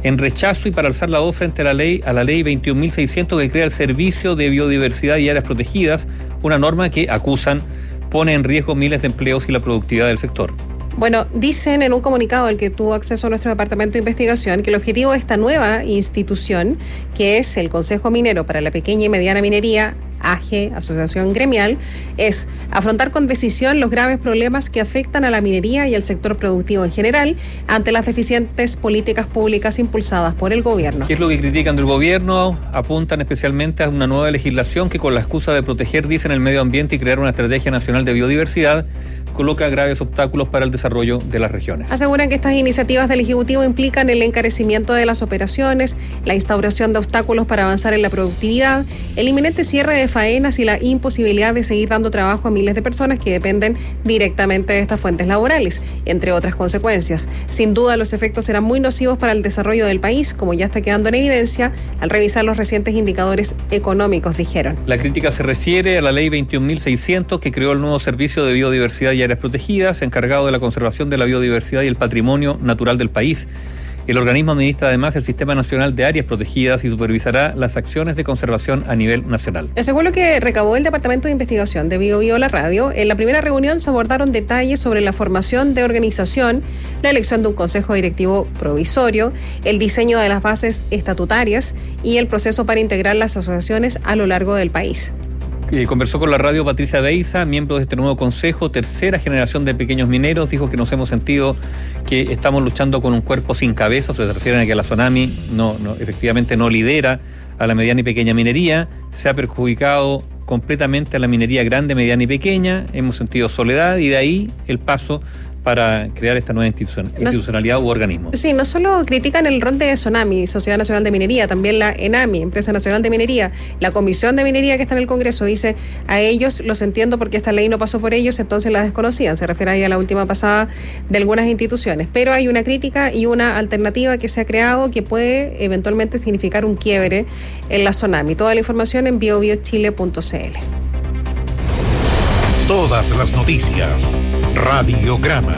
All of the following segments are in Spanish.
en rechazo y para alzar la voz frente a la ley 21.600 que crea el Servicio de Biodiversidad y Áreas Protegidas, una norma que acusan pone en riesgo miles de empleos y la productividad del sector. Bueno, dicen en un comunicado al que tuvo acceso a nuestro departamento de investigación que el objetivo de esta nueva institución, que es el Consejo Minero para la Pequeña y Mediana Minería, AGE, Asociación Gremial, es afrontar con decisión los graves problemas que afectan a la minería y al sector productivo en general ante las deficientes políticas públicas impulsadas por el gobierno. ¿Qué es lo que critican del gobierno? Apuntan especialmente a una nueva legislación que, con la excusa de proteger, dicen, el medio ambiente y crear una estrategia nacional de biodiversidad, coloca graves obstáculos para el desarrollo de las regiones. Aseguran que estas iniciativas del Ejecutivo implican el encarecimiento de las operaciones, la instauración de obstáculos para avanzar en la productividad, el inminente cierre de faenas y la imposibilidad de seguir dando trabajo a miles de personas que dependen directamente de estas fuentes laborales, entre otras consecuencias. Sin duda, los efectos serán muy nocivos para el desarrollo del país, como ya está quedando en evidencia al revisar los recientes indicadores económicos, dijeron. La crítica se refiere a la ley 21.600 que creó el nuevo Servicio de Biodiversidad y Áreas Protegidas, encargado de la conservación de la biodiversidad y el patrimonio natural del país. El organismo administra además el Sistema Nacional de Áreas Protegidas y supervisará las acciones de conservación a nivel nacional. Según lo que recabó el Departamento de Investigación de Bio La Radio, en la primera reunión se abordaron detalles sobre la formación de organización, la elección de un consejo directivo provisorio, el diseño de las bases estatutarias y el proceso para integrar las asociaciones a lo largo del país. Conversó con la radio Patricia Beiza, miembro de este nuevo consejo, tercera generación de pequeños mineros. Dijo que nos hemos sentido que estamos luchando con un cuerpo sin cabeza. O sea, se refieren a que la SONAMI efectivamente no lidera a la mediana y pequeña minería. Se ha perjudicado completamente a la minería grande, mediana y pequeña. Hemos sentido soledad y de ahí el paso para crear esta nueva institucionalidad u organismo. Sí, no solo critican el rol de SONAMI, Sociedad Nacional de Minería, también la ENAMI, Empresa Nacional de Minería, la Comisión de Minería que está en el Congreso, dice, a ellos los entiendo porque esta ley no pasó por ellos, entonces la desconocían. Se refiere ahí a la última pasada de algunas instituciones. Pero hay una crítica y una alternativa que se ha creado que puede eventualmente significar un quiebre en la SONAMI. Toda la información en biobiochile.cl. Todas las noticias. Radiograma.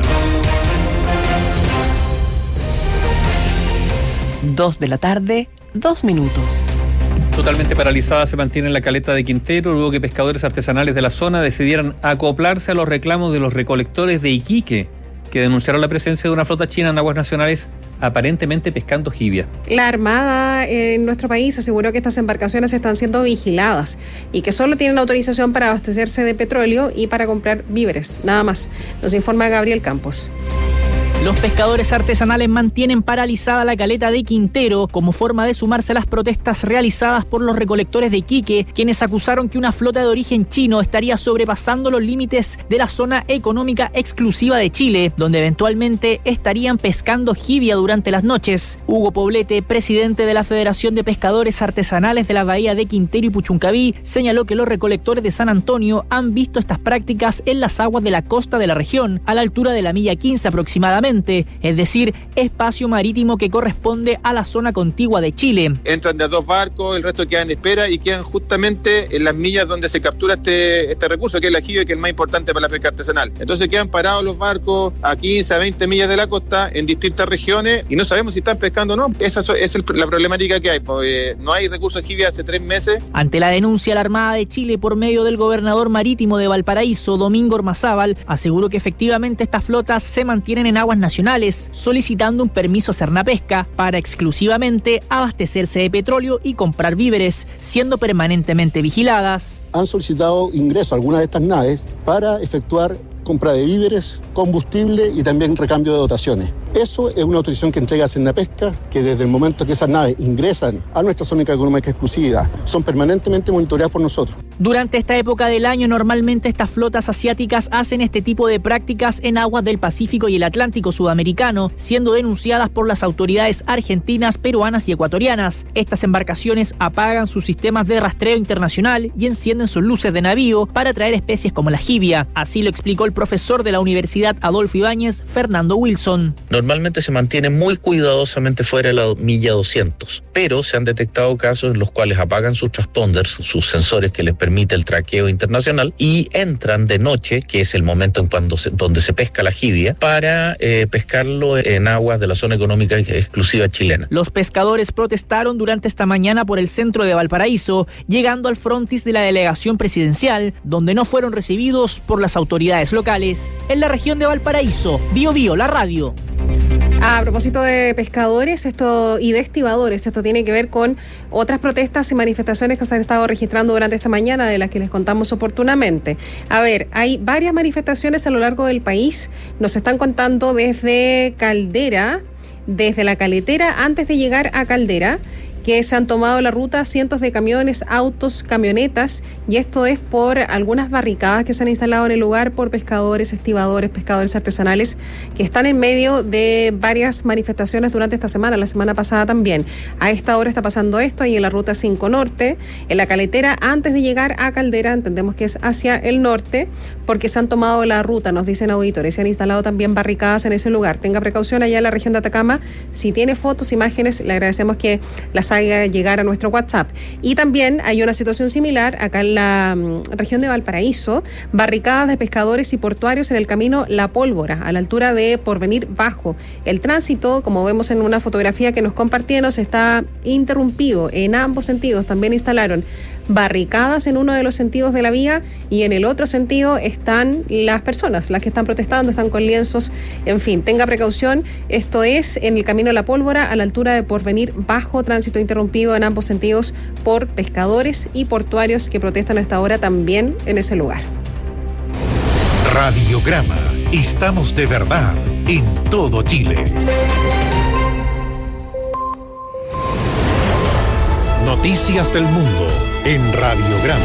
2:02 p.m. Totalmente paralizada se mantiene la caleta de Quintero luego que pescadores artesanales de la zona decidieran acoplarse a los reclamos de los recolectores de Iquique, que denunciaron la presencia de una flota china en aguas nacionales aparentemente pescando jibia. La Armada en nuestro país aseguró que estas embarcaciones están siendo vigiladas y que solo tienen autorización para abastecerse de petróleo y para comprar víveres, nada más. Nos informa Gabriel Campos. Los pescadores artesanales mantienen paralizada la caleta de Quintero como forma de sumarse a las protestas realizadas por los recolectores de Iquique, quienes acusaron que una flota de origen chino estaría sobrepasando los límites de la zona económica exclusiva de Chile, donde eventualmente estarían pescando jibia durante las noches. Hugo Poblete, presidente de la Federación de Pescadores Artesanales de la Bahía de Quintero y Puchuncaví, señaló que los recolectores de San Antonio han visto estas prácticas en las aguas de la costa de la región, a la altura de la milla 15 aproximadamente, es decir, espacio marítimo que corresponde a la zona contigua de Chile. Entran de a 2 barcos, el resto quedan en espera y quedan justamente en las millas donde se captura este recurso, que es la jibia, que es el más importante para la pesca artesanal. Entonces quedan parados los barcos a 15, a 20 millas de la costa en distintas regiones y no sabemos si están pescando o no. Esa es la problemática que hay, porque no hay recursos de jibia hace 3 meses. Ante la denuncia, la Armada de Chile, por medio del gobernador marítimo de Valparaíso, Domingo Ormazábal, aseguró que efectivamente estas flotas se mantienen en aguas nacionales, solicitando un permiso a Cernapesca para exclusivamente abastecerse de petróleo y comprar víveres, siendo permanentemente vigiladas. Han solicitado ingreso a algunas de estas naves para efectuar compra de víveres, combustible y también recambio de dotaciones. Eso es una autorización que entrega Cernapesca, que desde el momento que esas naves ingresan a nuestra zona económica exclusiva, son permanentemente monitoreadas por nosotros. Durante esta época del año, normalmente estas flotas asiáticas hacen este tipo de prácticas en aguas del Pacífico y el Atlántico sudamericano, siendo denunciadas por las autoridades argentinas, peruanas y ecuatorianas. Estas embarcaciones apagan sus sistemas de rastreo internacional y encienden sus luces de navío para atraer especies como la jibia. Así lo explicó el profesor de la Universidad Adolfo Ibáñez, Fernando Wilson. Normalmente se mantiene muy cuidadosamente fuera de la milla 200, pero se han detectado casos en los cuales apagan sus transponders, sus sensores que les permite el traqueo internacional, y entran de noche, que es el momento en donde se pesca la jibia, para pescarlo en aguas de la zona económica exclusiva chilena. Los pescadores protestaron durante esta mañana por el centro de Valparaíso, llegando al frontis de la delegación presidencial, donde no fueron recibidos por las autoridades locales. En la región de Valparaíso, Bío Bío, la radio. A propósito de pescadores y de estibadores, esto tiene que ver con otras protestas y manifestaciones que se han estado registrando durante esta mañana, de las que les contamos oportunamente. A ver, hay varias manifestaciones a lo largo del país. Nos están contando desde Caldera, desde la Caletera, antes de llegar a Caldera, que se han tomado la ruta cientos de camiones, autos, camionetas, y esto es por algunas barricadas que se han instalado en el lugar por pescadores, estibadores, pescadores artesanales, que están en medio de varias manifestaciones durante esta semana, la semana pasada también. A esta hora está pasando esto ahí en la ruta 5 Norte, en la Caletera, antes de llegar a Caldera, entendemos que es hacia el norte, porque se han tomado la ruta, nos dicen auditores, se han instalado también barricadas en ese lugar. Tenga precaución allá en la región de Atacama. Si tiene fotos, imágenes, le agradecemos que las haga llegar a nuestro WhatsApp. Y también hay una situación similar acá en la región de Valparaíso, barricadas de pescadores y portuarios en el camino La Pólvora, a la altura de Porvenir Bajo. El tránsito, como vemos en una fotografía que nos compartieron, está interrumpido en ambos sentidos. También instalaron barricadas en uno de los sentidos de la vía, y en el otro sentido están las personas, las que están protestando, están con lienzos, en fin, tenga precaución. Esto es en el camino La Pólvora, a la altura de Porvenir Bajo, tránsito interrumpido en ambos sentidos por pescadores y portuarios que protestan a esta hora también en ese lugar. Radiograma, estamos de verdad en todo Chile. Noticias del mundo en Radiograma.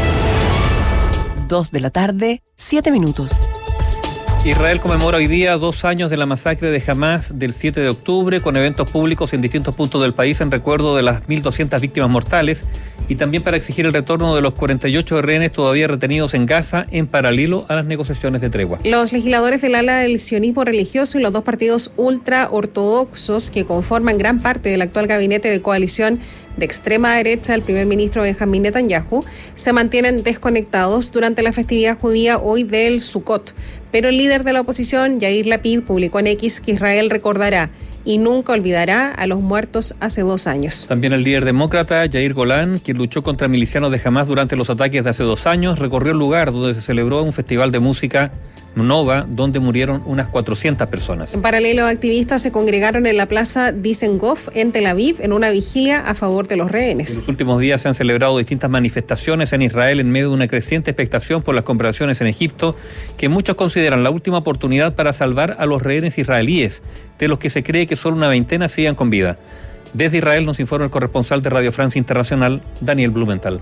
2 de la tarde, 7 minutos. Israel conmemora hoy día 2 años de la masacre de Hamás del 7 de octubre, con eventos públicos en distintos puntos del país en recuerdo de las 1.200 víctimas mortales, y también para exigir el retorno de los 48 rehenes todavía retenidos en Gaza, en paralelo a las negociaciones de tregua. Los legisladores del ala del sionismo religioso y los dos partidos ultraortodoxos que conforman gran parte del actual gabinete de coalición de extrema derecha del primer ministro Benjamín Netanyahu se mantienen desconectados durante la festividad judía hoy del Sukkot. Pero el líder de la oposición, Yair Lapid, publicó en X que Israel recordará y nunca olvidará a los muertos hace 2 años. También el líder demócrata, Yair Golan, quien luchó contra milicianos de Hamás durante los ataques de hace 2 años, recorrió el lugar donde se celebró un festival de música Nova, donde murieron unas 400 personas. En paralelo, activistas se congregaron en la plaza Dizengoff en Tel Aviv en una vigilia a favor de los rehenes. En los últimos días se han celebrado distintas manifestaciones en Israel en medio de una creciente expectación por las conversaciones en Egipto, que muchos consideran la última oportunidad para salvar a los rehenes israelíes, de los que se cree que solo una veintena siguen con vida. Desde Israel nos informa el corresponsal de Radio Francia Internacional, Daniel Blumenthal.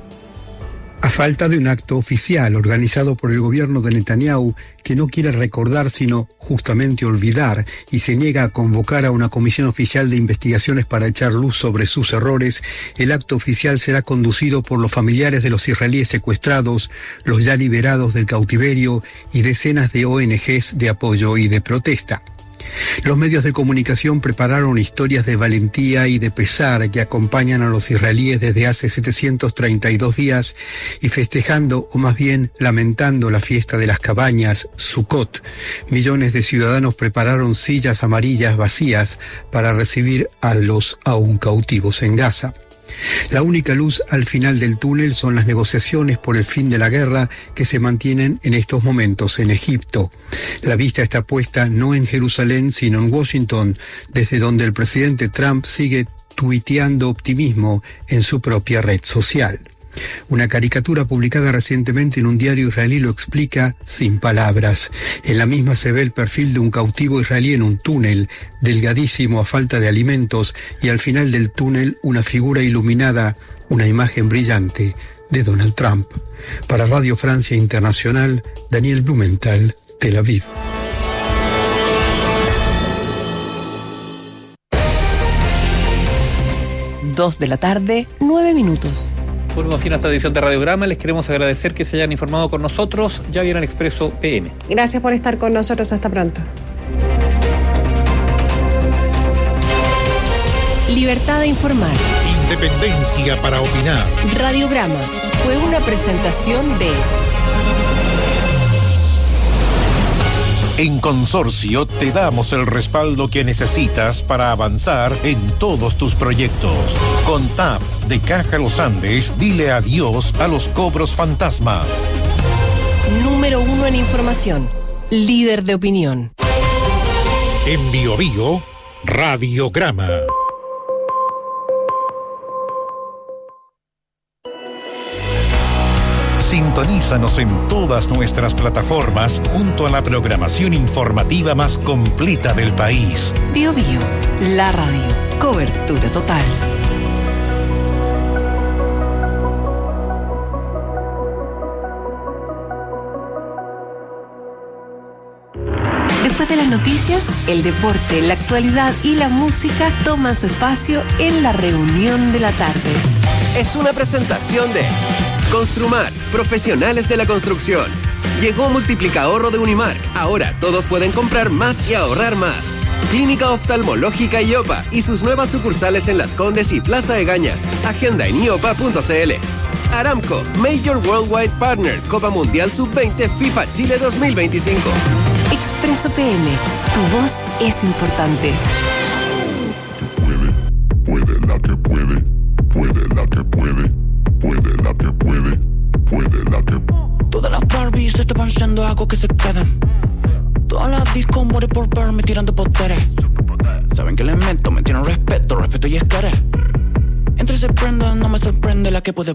A falta de un acto oficial organizado por el gobierno de Netanyahu, que no quiere recordar sino justamente olvidar, y se niega a convocar a una comisión oficial de investigaciones para echar luz sobre sus errores, el acto oficial será conducido por los familiares de los israelíes secuestrados, los ya liberados del cautiverio y decenas de ONGs de apoyo y de protesta. Los medios de comunicación prepararon historias de valentía y de pesar que acompañan a los israelíes desde hace 732 días y festejando, o más bien lamentando, la fiesta de las cabañas, Sukkot. Millones de ciudadanos prepararon sillas amarillas vacías para recibir a los aún cautivos en Gaza. La única luz al final del túnel son las negociaciones por el fin de la guerra que se mantienen en estos momentos en Egipto. La vista está puesta no en Jerusalén, sino en Washington, desde donde el presidente Trump sigue tuiteando optimismo en su propia red social. Una caricatura publicada recientemente en un diario israelí lo explica sin palabras. En la misma se ve el perfil de un cautivo israelí en un túnel, delgadísimo a falta de alimentos, y al final del túnel una figura iluminada, una imagen brillante de Donald Trump. Para Radio Francia Internacional, Daniel Blumenthal, Tel Aviv. Dos de la tarde, 9 minutos. Por fin a esta edición de Radiograma, les queremos agradecer que se hayan informado con nosotros. Ya viene el Expreso PM. Gracias por estar con nosotros. Hasta pronto. Libertad de informar. Independencia para opinar. Radiograma fue una presentación de... En Consorcio te damos el respaldo que necesitas para avanzar en todos tus proyectos. Con TAP de Caja Los Andes, dile adiós a los cobros fantasmas. Número 1 en información. Líder de opinión. En Bio Bio, Radiograma. Sintonízanos en todas nuestras plataformas junto a la programación informativa más completa del país. Bio Bio, la radio. Cobertura total. Después de las noticias, el deporte, la actualidad y la música toman su espacio en la reunión de la tarde. Es una presentación de Construmar, profesionales de la construcción. Llegó Multiplicahorro de Unimark. Ahora todos pueden comprar más y ahorrar más. Clínica Oftalmológica IOPA y sus nuevas sucursales en Las Condes y Plaza Egaña. Agenda en iopa.cl. Aramco, Major Worldwide Partner, Copa Mundial Sub-20 FIFA Chile 2025. Expreso PM, tu voz es importante. Puede la que puede, puede la que puede, puede la que puede, puede la que... Todas las Barbies estaban siendo algo que se quedan. Todas las discos mueren por verme tirando poderes. Saben que les meto, me tienen respeto y escaré. Entre se prenden, no me sorprende la que puede.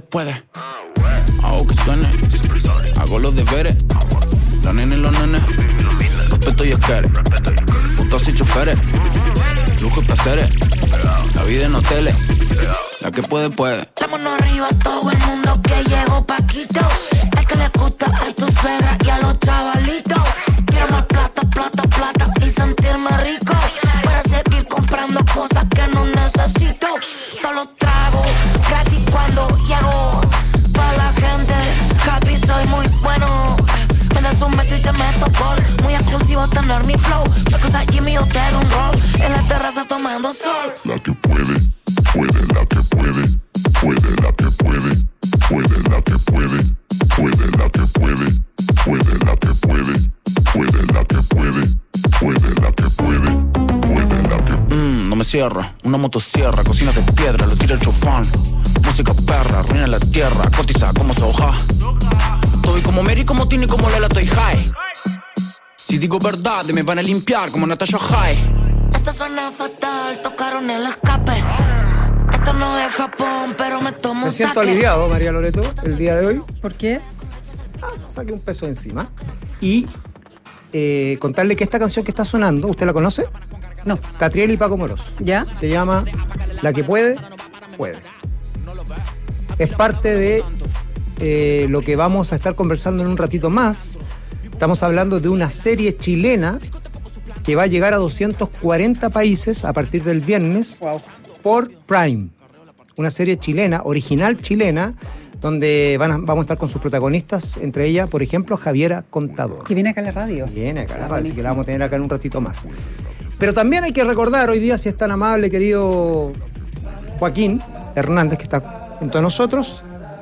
Hago que suene, hago los deberes. Los nenes, respeto y escaré. Putos y choferes, lujo y placeres. La vida en hoteles, la que puede. La mano arriba a todo el mundo que llegó Paquito. Es que le gusta a tu suegra y a los chavalitos. Quiero más plata y sentirme rico para seguir comprando cosas que no necesito. Todos los tragos gratis cuando llego. Para la gente happy soy muy bueno. Me das un metro y te meto gol. Muy exclusivo tener mi flow. Me cosa Jimmy o te doy un roll. En la terraza tomando sol. La que puede, puede la que puede, puede la que puede, puede la que puede, puede la que puede, puede la que puede, puede la que puede, puede la que puede, puede la que... No me cierra, una motosierra, cocina de piedra, lo tira el chofán. Música perra, ruina la tierra, cotiza como soja. Estoy como Mary, como Tini, como Lola, estoy high. Si digo verdad, me van a limpiar como Natasha High. Esto suena fatal, tocaron el escape. Esto no es Japón, pero me tomo un Me siento saque. aliviado, María Loreto, el día de hoy. ¿Por qué? Saqué un peso encima. Y contarle que esta canción que está sonando, ¿usted la conoce? No. Catriel y Paco Moroso. ¿Ya? Se llama La que puede, puede. Es parte de lo que vamos a estar conversando en un ratito más. Estamos hablando de una serie chilena que va a llegar a 240 países a partir del viernes por Prime. Una serie chilena, original chilena, donde vamos a estar con sus protagonistas, entre ellas, por ejemplo, Javiera Contador. Que viene acá a la radio. Viene acá a la radio, así que la vamos a tener acá en un ratito más. Pero también hay que recordar hoy día, si es tan amable, querido Joaquín Hernández, que está junto a nosotros,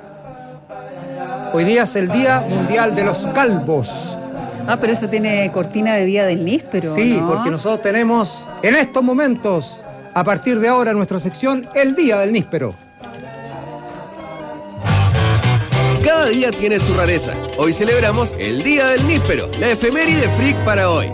hoy día es el Día Mundial de los Calvos. Ah, pero eso tiene cortina de Día del Níspero, Sí, ¿no? porque nosotros tenemos en estos momentos, a partir de ahora, nuestra sección, el Día del Níspero. Cada día tiene su rareza. Hoy celebramos el Día del Níspero, la efeméride freak para hoy.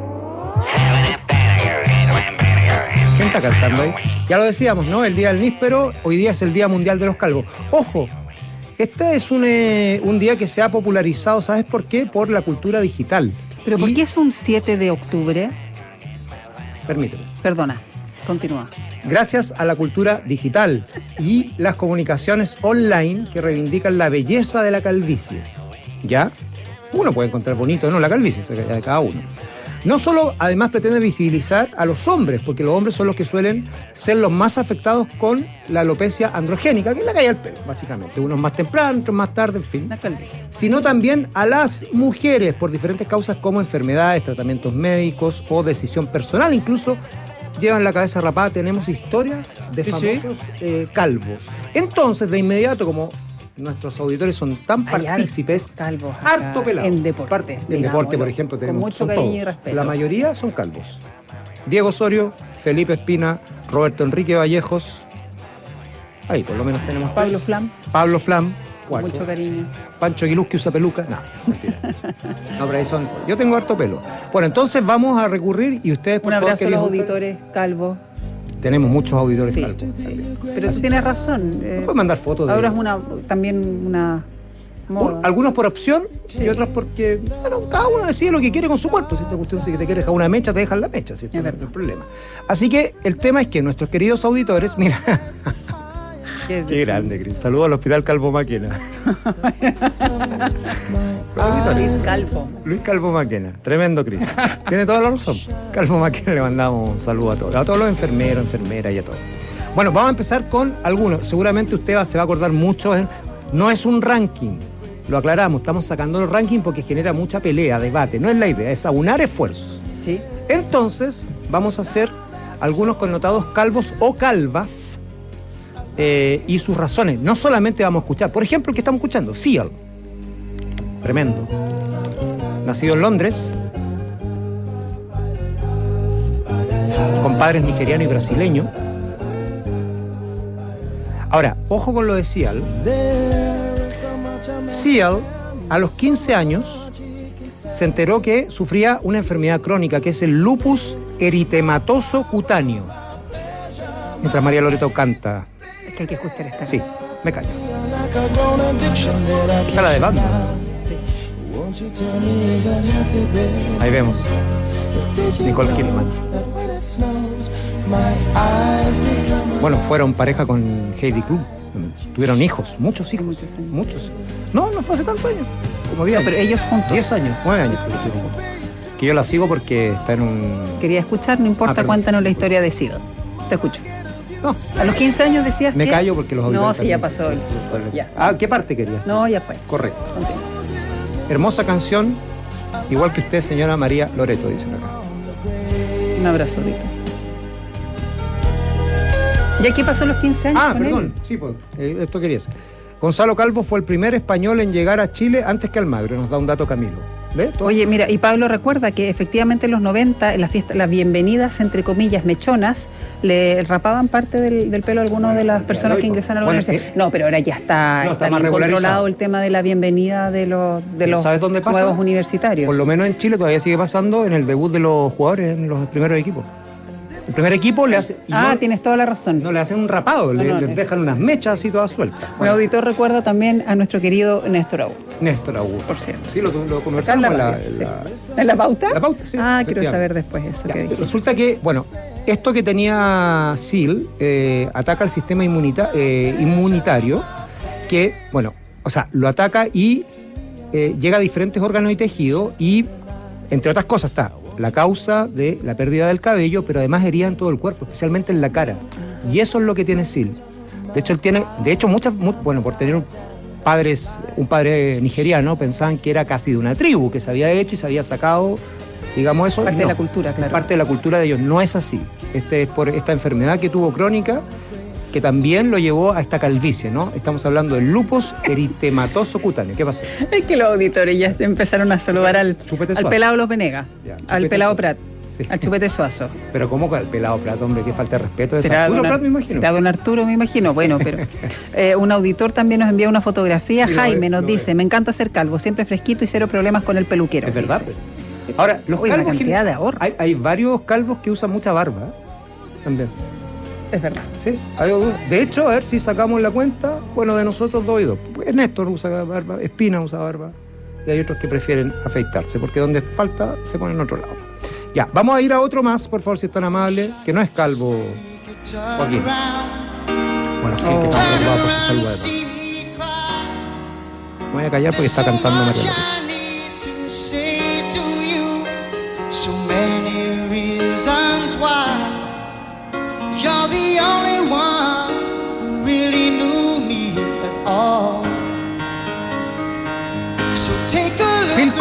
¿Quién está cantando ahí? Ya lo decíamos, ¿no? El Día del Níspero, hoy día es el Día Mundial de los Calvos. ¡Ojo! Este es un día que se ha popularizado, ¿sabes por qué? Por la cultura digital. ¿Pero por qué es un 7 de octubre? Permíteme. Perdona, continúa. Gracias a la cultura digital y las comunicaciones online que reivindican la belleza de la calvicie. ¿Ya? Uno puede encontrar bonito, ¿no? La calvicie, de cada uno. No solo, además, pretende visibilizar a los hombres, porque los hombres son los que suelen ser los más afectados con la alopecia androgénica, que es la caída del pelo, básicamente. Unos más temprano, otros más tarde, en fin. La calvicie. Sino también a las mujeres por diferentes causas como enfermedades, tratamientos médicos o decisión personal. Incluso llevan la cabeza rapada. Tenemos historias de famosos calvos. Entonces, de inmediato, como nuestros auditores son tan partícipes, calvos harto pelado. en deporte. En deporte, por ejemplo, tenemos con mucho son cariño todos. y respeto. La mayoría son calvos. Diego Osorio, Felipe Espina, Roberto Enrique Vallejos. Ahí, por lo menos tenemos Pablo Flam. Pablo Flam. Con mucho cariño. Pancho Aguiluz, que usa peluca. No, mentira. No, pero ahí son. Yo tengo harto pelo. Bueno, entonces vamos a recurrir y ustedes, por Un favor, abrazo a los queridos auditores calvos. Tenemos muchos auditores Sí, calvos. sí. Pero tú tienes razón. Puedes mandar fotos de. Ahora es también una moda. Algunos por opción y otros porque, bueno, cada uno decide lo que quiere con su cuerpo. Si te quieres dejar una mecha, te dejan la mecha. Si no es el problema. Así que el tema es que nuestros queridos auditores, mira. Qué grande, Cris. Saludos al Hospital Calvo Maquena. Luis Calvo. Luis Calvo Maquena. Tremendo, Cris. Tiene toda la razón. Calvo Maquena, le mandamos un saludo a todos los enfermeros, enfermeras y a todos. Bueno, vamos a empezar con algunos. Seguramente usted se va a acordar mucho. No es un ranking. Lo aclaramos. Estamos sacando el ranking porque genera mucha pelea, debate. No es la idea, es aunar esfuerzos. Sí. Entonces, vamos a hacer algunos connotados calvos o calvas. Y sus razones. No solamente vamos a escuchar, por ejemplo, el que estamos escuchando, Seal. Tremendo. Nacido en Londres, con padres nigeriano y brasileño. Ahora, ojo con lo de Seal. Seal, a los 15 años, se enteró que sufría una enfermedad crónica, que es el lupus eritematoso cutáneo. Mientras María Loreto canta. Es que hay que escuchar esta Sí, canción. me callo. Está la de banda. Ahí vemos. Nicole Kidman. Bueno, fueron pareja con Heidi Klum. Tuvieron hijos, muchos hijos. Muchos años. Muchos. No fue hace tantos años. Como 10 No, pero ellos juntos. 10 años, 9 años creo que estuvieron juntos. Que yo la sigo porque está en un... Quería escuchar, no importa, perdón. cuéntanos la historia de Sid. Te escucho. No. A los 15 años decías Me que... callo porque los auditores No, sí, ya también. pasó. Ya. Ah, ¿qué parte querías? No, ya fue. Correcto. Continúa. Hermosa canción, igual que usted, señora María Loreto, dicen acá. Un abrazo, Rita. ¿Ya qué pasó a los 15 años con perdón. él? Sí, pues, esto quería decir. Gonzalo Calvo fue el primer español en llegar a Chile antes que Almagro, nos da un dato Camilo. ¿Ves? Oye, mira, y Pablo recuerda que efectivamente en los 90, en las bienvenidas, entre comillas, mechonas, le rapaban parte del pelo a algunas de las personas que ingresan a la universidad. No, pero ahora ya está más bien regularizado. controlado el tema de la bienvenida de los ¿Sabes dónde pasa? nuevos universitarios. Por lo menos en Chile todavía sigue pasando en el debut de los jugadores en los primeros equipos. El primer equipo le hace... Tienes toda la razón. No le hacen un rapado, No, les dejan unas mechas así todas sueltas. Un auditor recuerda también a nuestro querido Néstor Augusto. Néstor Augusto. Por cierto. Sí, lo conversamos en la... ¿En la pauta? La pauta, sí. Quiero saber después eso Ya, que dijiste. resulta que, bueno, esto que tenía Seal ataca el sistema inmunitario, que, bueno, o sea, lo ataca y llega a diferentes órganos y tejidos y, entre otras cosas, está la causa de la pérdida del cabello, pero además herida en todo el cuerpo, especialmente en la cara. Y eso es lo que tiene Seal. De hecho, bueno, por tener un padre nigeriano, pensaban que era casi de una tribu, que se había hecho y se había sacado, digamos eso. Parte de la cultura, claro. Parte de la cultura de ellos. No es así. Es por esta enfermedad que tuvo crónica, que también lo llevó a esta calvicie, ¿no? Estamos hablando del lupus eritematoso cutáneo. ¿Qué pasó? Es que los auditores ya se empezaron a saludar al pelado Los Venegas, al pelado Prat, al Chupete Suazo. Pero ¿cómo con el pelado Prat, hombre? Qué falta de respeto. ¿Es Será Arturo Prat, me imagino? Será don Arturo, me imagino. Bueno, pero un auditor también nos envía una fotografía. Sí, Jaime nos dice, me encanta ser calvo, siempre fresquito y cero problemas con el peluquero. Es verdad. Dice. Ahora, los Oye, calvos... una cantidad de ahorro. Hay varios calvos que usan mucha barba, también. Es verdad. Sí, de hecho, a ver si sacamos la cuenta, bueno, de nosotros 2 y 2. Pues Néstor usa barba, Espina usa barba, y hay otros que prefieren afeitarse, porque donde falta se pone en otro lado. Ya, vamos a ir a otro más, por favor, si es tan amable, que no es calvo, Joaquín. Bueno, Phil, que está preocupado por su salud además. Me voy a callar porque está cantando María López.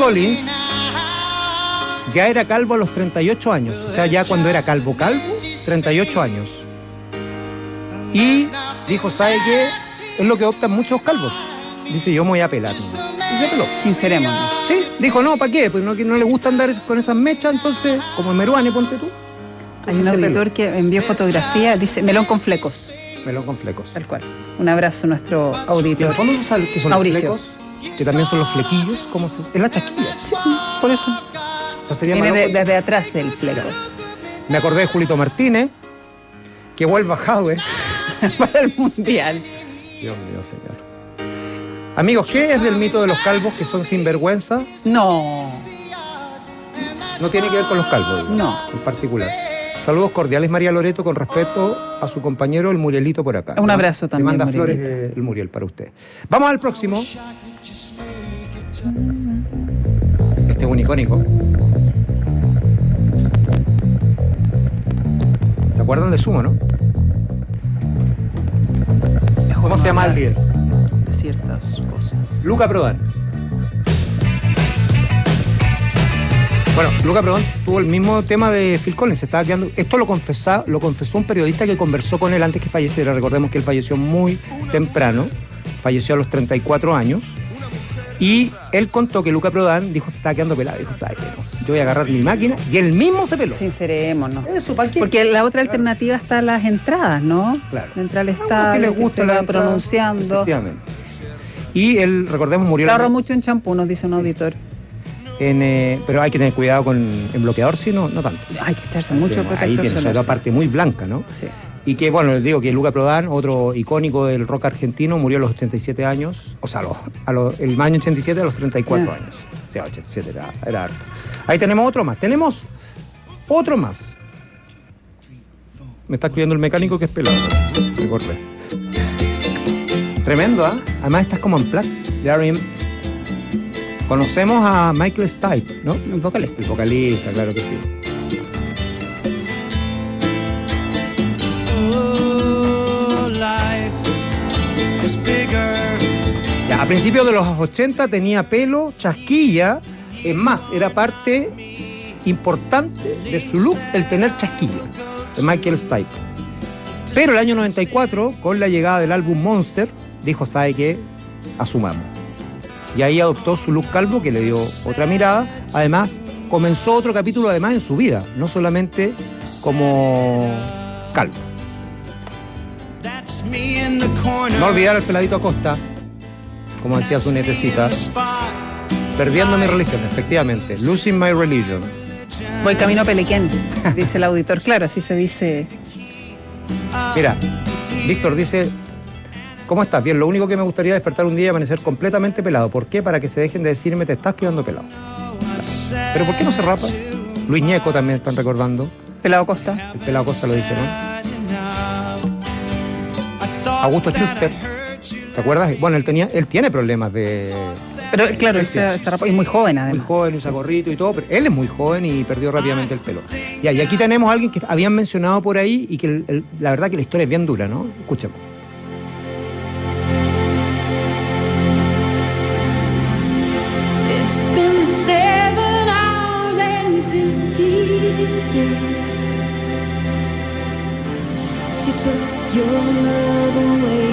Collins ya era calvo a los 38 años. O sea, ya cuando era calvo, 38 años. Y dijo, ¿sabe qué? Es lo que optan muchos calvos. Dice, yo me voy a pelar. Y se peló. Sincerémonos. Sí, dijo, no, ¿para qué? Pues no le gusta andar con esas mechas, entonces, como en Meruane, ponte tú. Hay un auditor que envió fotografía, dice, melón con flecos. Melón con flecos. Tal cual. Un abrazo a nuestro auditor. Y en el fondo, ¿tú sabes qué son Mauricio. los flecos? Que también son los flequillos. ¿Cómo se...? Es la chasquilla. Sí, por eso. O sea, sería Viene melón con- desde atrás el fleco. Me acordé de Julito Martínez, que vuelva a Jadwe. Para el mundial. Dios mío, señor. Amigos, ¿qué es del mito de los calvos que son sinvergüenza? No. No tiene que ver con los calvos, digo, No. en particular. Saludos cordiales, María Loreto, con respeto a su compañero el Murielito por acá. Un abrazo también, Le manda Murielito. flores el Muriel para usted. Vamos al próximo. Este es un icónico. ¿Se acuerdan de Sumo, no? ¿Cómo se llama el líder? De ciertas cosas. Luca Prodan. Bueno, Luca Prodan tuvo el mismo tema de Phil Collins. Se estaba quedando. Esto lo confesó un periodista que conversó con él antes que falleciera. Recordemos que él falleció muy temprano. Falleció a los 34 años. Y él contó que Luca Prodan dijo se estaba quedando pelado. Dijo, ¿sabes qué? No, yo voy a agarrar mi máquina. Y él mismo se peló. Sincerémonos. Eso, ¿para qué? Porque la otra alternativa está en las entradas, ¿no? Claro. La entrada al que estadio, les gusta se la va entrada, pronunciando. Efectivamente. Y él, recordemos, murió... Se ahorra mucho en champú, nos dice un auditor. pero hay que tener cuidado con el bloqueador, si no tanto. Hay que echarse mucho Ahí protector tiene solar. una parte muy blanca, ¿no? Sí. Y que, bueno, les digo que Luca Prodan, otro icónico del rock argentino, murió a los 87 años. O sea, el año 87 a los 34 años. O sea, 87 era harto. Ahí tenemos otro más. Tenemos otro más. Me está escribiendo el mecánico que es pelado. Me corté. Tremendo, ¿ah? Además estás como en plac de R.E.M. Conocemos a Michael Stipe, ¿no? El vocalista. El vocalista, claro que sí. Ya, a principios de los 80 tenía pelo, chasquilla. Es más, era parte importante de su look el tener chasquilla, de Michael Stipe. Pero el año 94, con la llegada del álbum Monster, dijo, ¿sabe qué? Asumamos. Y ahí adoptó su look calvo, que le dio otra mirada. Además, comenzó otro capítulo además en su vida, no solamente como calvo. No olvidar al peladito Acosta, como decía su nietecita, perdiendo mi religión, efectivamente, losing my religion. Voy camino a Pelequén, dice el auditor. Claro, así se dice. Mira, Víctor dice, ¿cómo estás? Bien, lo único que me gustaría es despertar un día y amanecer completamente pelado. ¿Por qué? Para que se dejen de decirme te estás quedando pelado. Claro. ¿Pero por qué no se rapa? Luis Ñeco también están recordando. Pelado Costa. El pelado Costa lo dijeron. Augusto Schuster, ¿te acuerdas? Bueno, él tiene problemas de... Pero claro, él se rapó, y muy joven además. Muy joven, usa gorrito y todo, pero él es muy joven y perdió rápidamente el pelo. Ya, y aquí tenemos a alguien que habían mencionado por ahí y que la verdad que la historia es bien dura, ¿no? Escuchemos. It's been 7 hours and 15 days since you took your love away.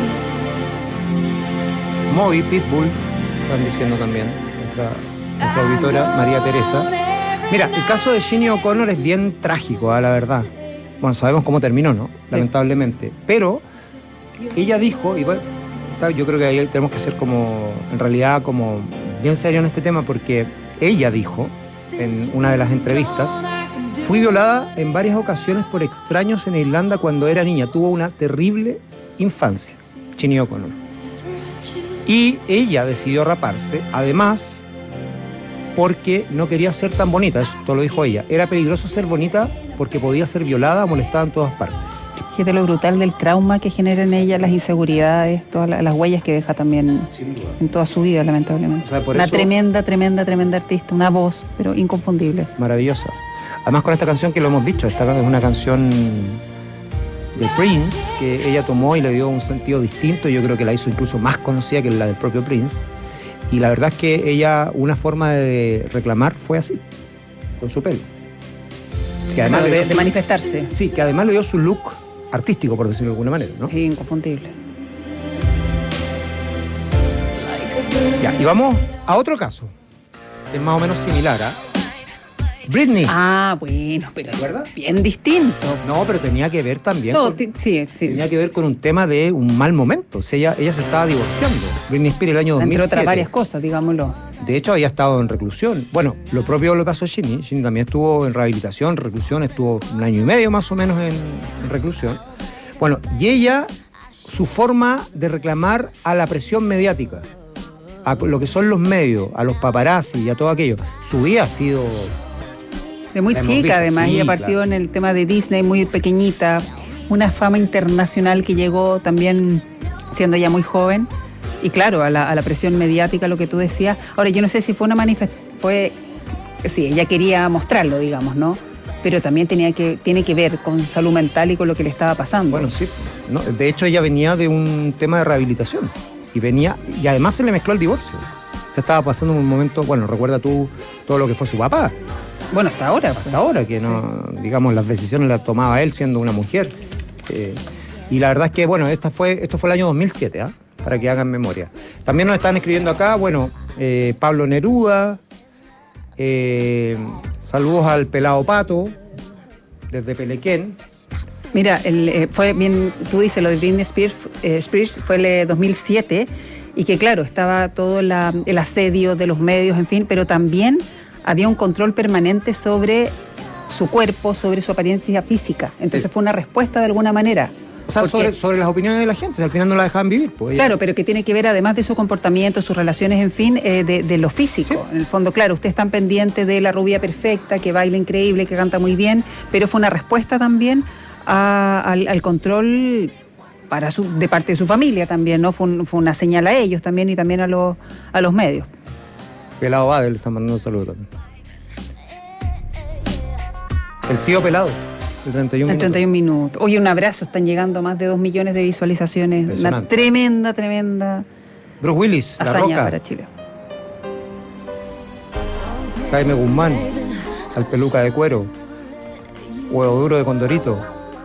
Moby, Pitbull, están diciendo también, nuestra auditora María Teresa. Mira, el caso de Sinéad O'Connor es bien trágico, la verdad. Bueno, sabemos cómo terminó, ¿no? Lamentablemente. Pero ella dijo, y bueno, yo creo que ahí tenemos que ser como, en realidad, como bien serio en este tema, porque ella dijo, en una de las entrevistas, fui violada en varias ocasiones por extraños en Irlanda cuando era niña. Tuvo una terrible infancia, Sinéad O'Connor. Y ella decidió raparse, además, porque no quería ser tan bonita, esto lo dijo ella. Era peligroso ser bonita porque podía ser violada, molestada en todas partes. Fíjate lo brutal del trauma que genera en ella, las inseguridades, todas las huellas que deja también en toda su vida, lamentablemente. O sea, por una eso, tremenda artista, una voz, pero inconfundible. Maravillosa. Además con esta canción que lo hemos dicho, esta es una canción de Prince, que ella tomó y le dio un sentido distinto, yo creo que la hizo incluso más conocida que la del propio Prince. Y la verdad es que ella, una forma de reclamar fue así, con su pelo. Que además Claro, le dio de manifestarse. Sí, que además le dio su look artístico, por decirlo de alguna manera, ¿no? Sí, inconfundible. Ya, y vamos a otro caso. Es más o menos similar, ¿ah? Britney. Ah, bueno, pero es bien distinto. No, pero tenía que ver también No, con, sí. tenía que ver con un tema de un mal momento. O sea, ella se estaba divorciando. Britney Spears el año 2007. Entre otras varias cosas, digámoslo. De hecho, había estado en reclusión. Bueno, lo propio le pasó a Ginny. Ginny también estuvo en rehabilitación, reclusión, estuvo 1 año y medio más o menos en reclusión. Bueno, y ella, su forma de reclamar a la presión mediática, a lo que son los medios, a los paparazzi y a todo aquello, su vida ha sido... De muy La hemos chica, visto, además. sí, Ella partió claro. en el tema de Disney, muy pequeñita. Una fama internacional que llegó también siendo ya muy joven. Y claro, a la presión mediática, lo que tú decías. Ahora, yo no sé si fue una manifestación. Sí, ella quería mostrarlo, digamos, ¿no? Pero también tiene que ver con salud mental y con lo que le estaba pasando. Bueno, sí. No, de hecho, ella venía de un tema de rehabilitación. Y además se le mezcló el divorcio. Ya estaba pasando un momento, bueno, recuerda tú todo lo que fue su papá. Bueno, hasta ahora. Hasta ahora, que no, digamos, las decisiones las tomaba él siendo una mujer. Y la verdad es que, bueno, esto fue el año 2007, ¿ah? Para que hagan memoria. También nos están escribiendo acá, bueno, Pablo Neruda, saludos al Pelado Pato, desde Pelequén. Mira, fue bien, tú dices, lo de Britney Spears fue el 2007 y que claro, estaba todo el asedio de los medios, en fin, pero también había un control permanente sobre su cuerpo, sobre su apariencia física. Entonces fue una respuesta de alguna manera. O sea, sobre las opiniones de la gente, al final no la dejaban vivir. Pues, claro, pero que tiene que ver además de su comportamiento, sus relaciones, en fin, de lo físico. Sí. En el fondo, claro, ustedes están pendientes de la rubia perfecta, que baila increíble, que canta muy bien, pero fue una respuesta también al control de parte de su familia también, ¿no? Fue una señal a ellos también y también a los medios. Pelado Badel le está mandando un saludo también. El tío Pelado, el 31 minutos. Oye, un abrazo, están llegando más de 2 millones de visualizaciones. Una tremenda Bruce Willis, La hazaña Roca. para Chile. Jaime Guzmán, al Peluca de Cuero, Huevo Duro de Condorito,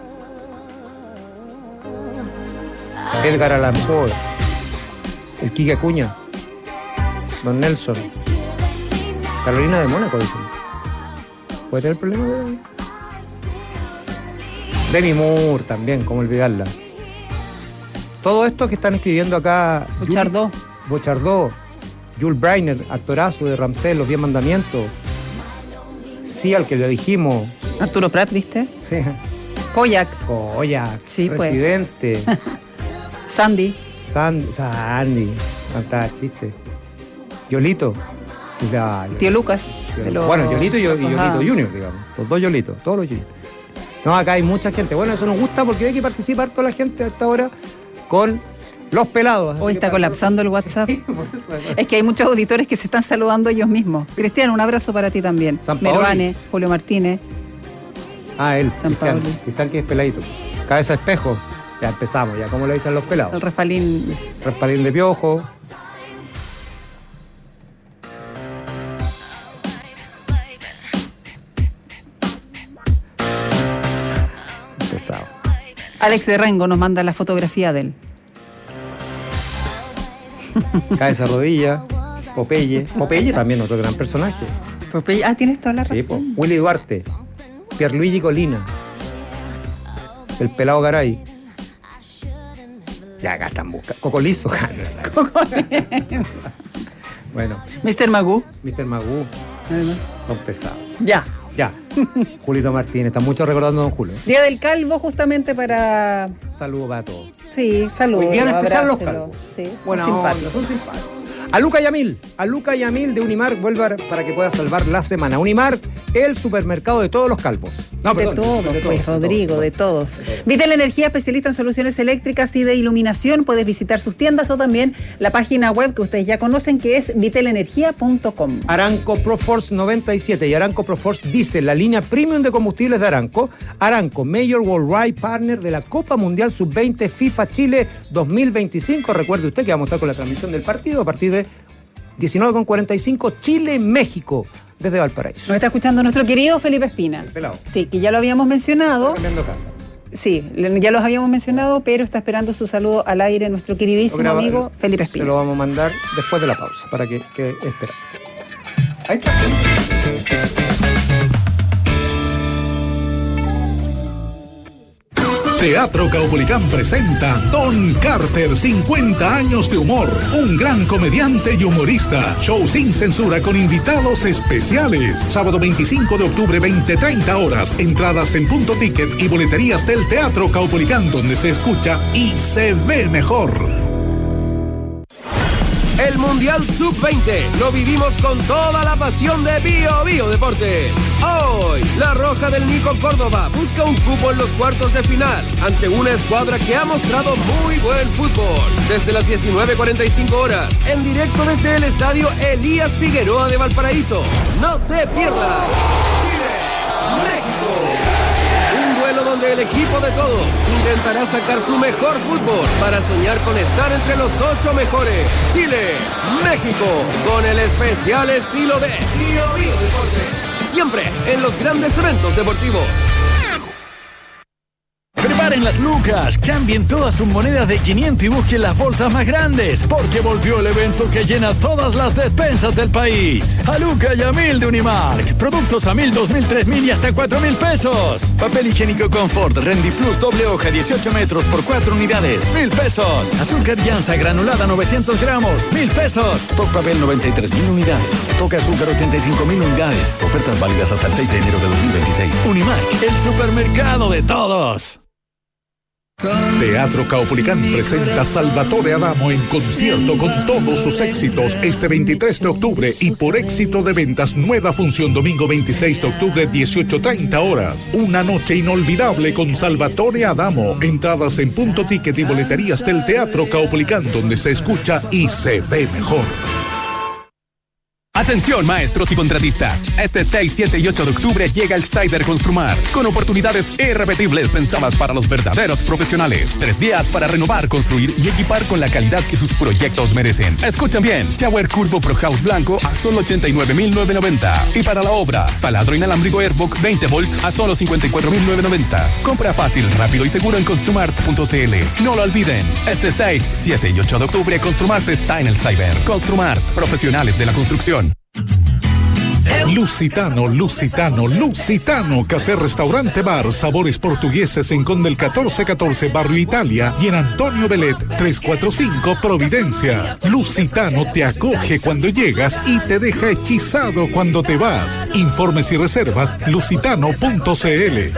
Edgar Allan Poe, el Quique Acuña, Don Nelson, Carolina de Mónaco, dicen. ¿Puede tener problema de...? Demi Moore también, cómo olvidarla. Todo esto que están escribiendo acá... Bochardó, Jules Breiner, actorazo de Ramsés, Los 10 Mandamientos. Sí, al que le dijimos. Arturo Prat, ¿viste? Sí. Koyak. Sí, Residente. Pues. Sandy. Cantaba chiste. Yolito. Tío Lucas. Bueno, Yolito y Yolito Junior, digamos. Los dos Yolitos, todos los Yolitos. No, acá hay mucha gente. Bueno, eso nos gusta porque hay que participar toda la gente a esta hora con los pelados. Hoy está colapsando el WhatsApp. Sí, es que hay muchos auditores que se están saludando ellos mismos. Sí. Cristian, un abrazo para ti también. Meruane, Julio Martínez. Él, Cristian, que es peladito. Cabeza espejo. Ya empezamos, ya, ¿cómo le dicen los pelados? El Raspalín. Raspalín de Piojo. Pesado. Alex de Rengo nos manda la fotografía de él. Cabeza Rodilla, Popeye también otro gran personaje. Popeye, tienes toda la razón. Sí, Willy Duarte, Pierluigi Colina, el Pelado Garay. Ya acá están buscando. Cocolizo. Bueno. Mr. Magoo. Son pesados. Ya. Julito Martínez, está mucho recordando a don Julio. Día del Calvo, justamente para... Saludos para todos. Sí, saludos. Hoy día en especial los calvos. Sí, bueno, son simpáticos. A Luca Yamil de Unimark vuelve para que pueda salvar la semana. Unimark, el supermercado de todos los calvos. De todos, Rodrigo, de todos. Vitel Energía, especialista en soluciones eléctricas y de iluminación. Puedes visitar sus tiendas o también la página web que ustedes ya conocen, que es vitelenergia.com. Aramco Proforce 97 y Aramco Proforce Diesel, la línea premium de combustibles de Aramco. Aramco, Major Worldwide Partner de la Copa Mundial Sub-20 FIFA Chile 2025. Recuerde usted que vamos a estar con la transmisión del partido a partir de 19:45, Chile-México, desde Valparaíso. Nos está escuchando nuestro querido Felipe Espina. El pelado. Sí, que ya lo habíamos mencionado. Cambiando casa. Sí, ya los habíamos mencionado, pero está esperando su saludo al aire nuestro queridísimo amigo Felipe Espina. Se lo vamos a mandar después de la pausa, para que espera. Ahí está. Teatro Caupolicán presenta Don Carter, 50 años de humor. Un gran comediante y humorista. Show sin censura con invitados especiales. Sábado 25 de octubre, 20:30 horas. Entradas en Punto Ticket y boleterías del Teatro Caupolicán, donde se escucha y se ve mejor. El Mundial Sub-20 lo vivimos con toda la pasión de Bio Bio Deportes. Hoy, la Roja del Nico Córdoba busca un cupo en los cuartos de final ante una escuadra que ha mostrado muy buen fútbol. Desde las 19:45 horas, en directo desde el estadio Elías Figueroa de Valparaíso. No te pierdas. Donde el equipo de todos intentará sacar su mejor fútbol para soñar con estar entre los 8 mejores. Chile, México, con el especial estilo de Bio Bio Deportes. Siempre en los grandes eventos deportivos. Preparen las lucas, cambien todas sus monedas de 500 y busquen las bolsas más grandes, porque volvió el evento que llena todas las despensas del país. A Luca y a 1000 de Unimark. Productos a 1000, 2000, 3000 y hasta 4000 pesos. Papel higiénico Confort Rendi Plus doble hoja 18 metros por 4 unidades, 1000 pesos. Azúcar Llanza granulada 900 gramos, 1000 pesos. Stock papel 93.000 unidades. Stock azúcar 85.000 unidades. Ofertas válidas hasta el 6 de enero de 2026. Unimark, el supermercado de todos. Teatro Caupolicán presenta Salvatore Adamo en concierto con todos sus éxitos este 23 de octubre y por éxito de ventas, nueva función domingo 26 de octubre 18:30 horas. Una noche inolvidable con Salvatore Adamo. Entradas en Punto Ticket y boleterías del Teatro Caupolicán, donde se escucha y se ve mejor. Atención maestros y contratistas, este 6, 7 y 8 de octubre llega el Cyber Construmar, con oportunidades irrepetibles pensadas para los verdaderos profesionales. 3 días para renovar, construir y equipar con la calidad que sus proyectos merecen. Escuchen bien, Shower Curvo Pro House blanco a solo 89.990. Y para la obra, taladro inalámbrico Airbook 20 volts a solo 54.990. Compra fácil, rápido y seguro en Construmart.cl. No lo olviden, este 6, 7 y 8 de octubre Construmart está en el Cyber. Construmart, profesionales de la construcción. Lusitano, Lusitano, Lusitano, café, restaurante, bar, sabores portugueses en Conde el 1414, Barrio Italia, y en Antonio Belet 345, Providencia. Lusitano te acoge cuando llegas y te deja hechizado cuando te vas. Informes y reservas, lusitano.cl.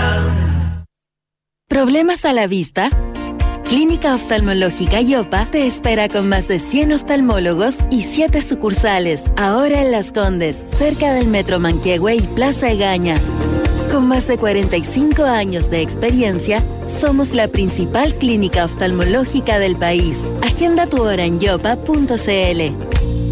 ¿Problemas a la vista? Clínica Oftalmológica Yopa te espera con más de 100 oftalmólogos y 7 sucursales, ahora en Las Condes, cerca del Metro Manquehue y Plaza Egaña. Con más de 45 años de experiencia, somos la principal clínica oftalmológica del país. Agenda tu hora en yopa.cl.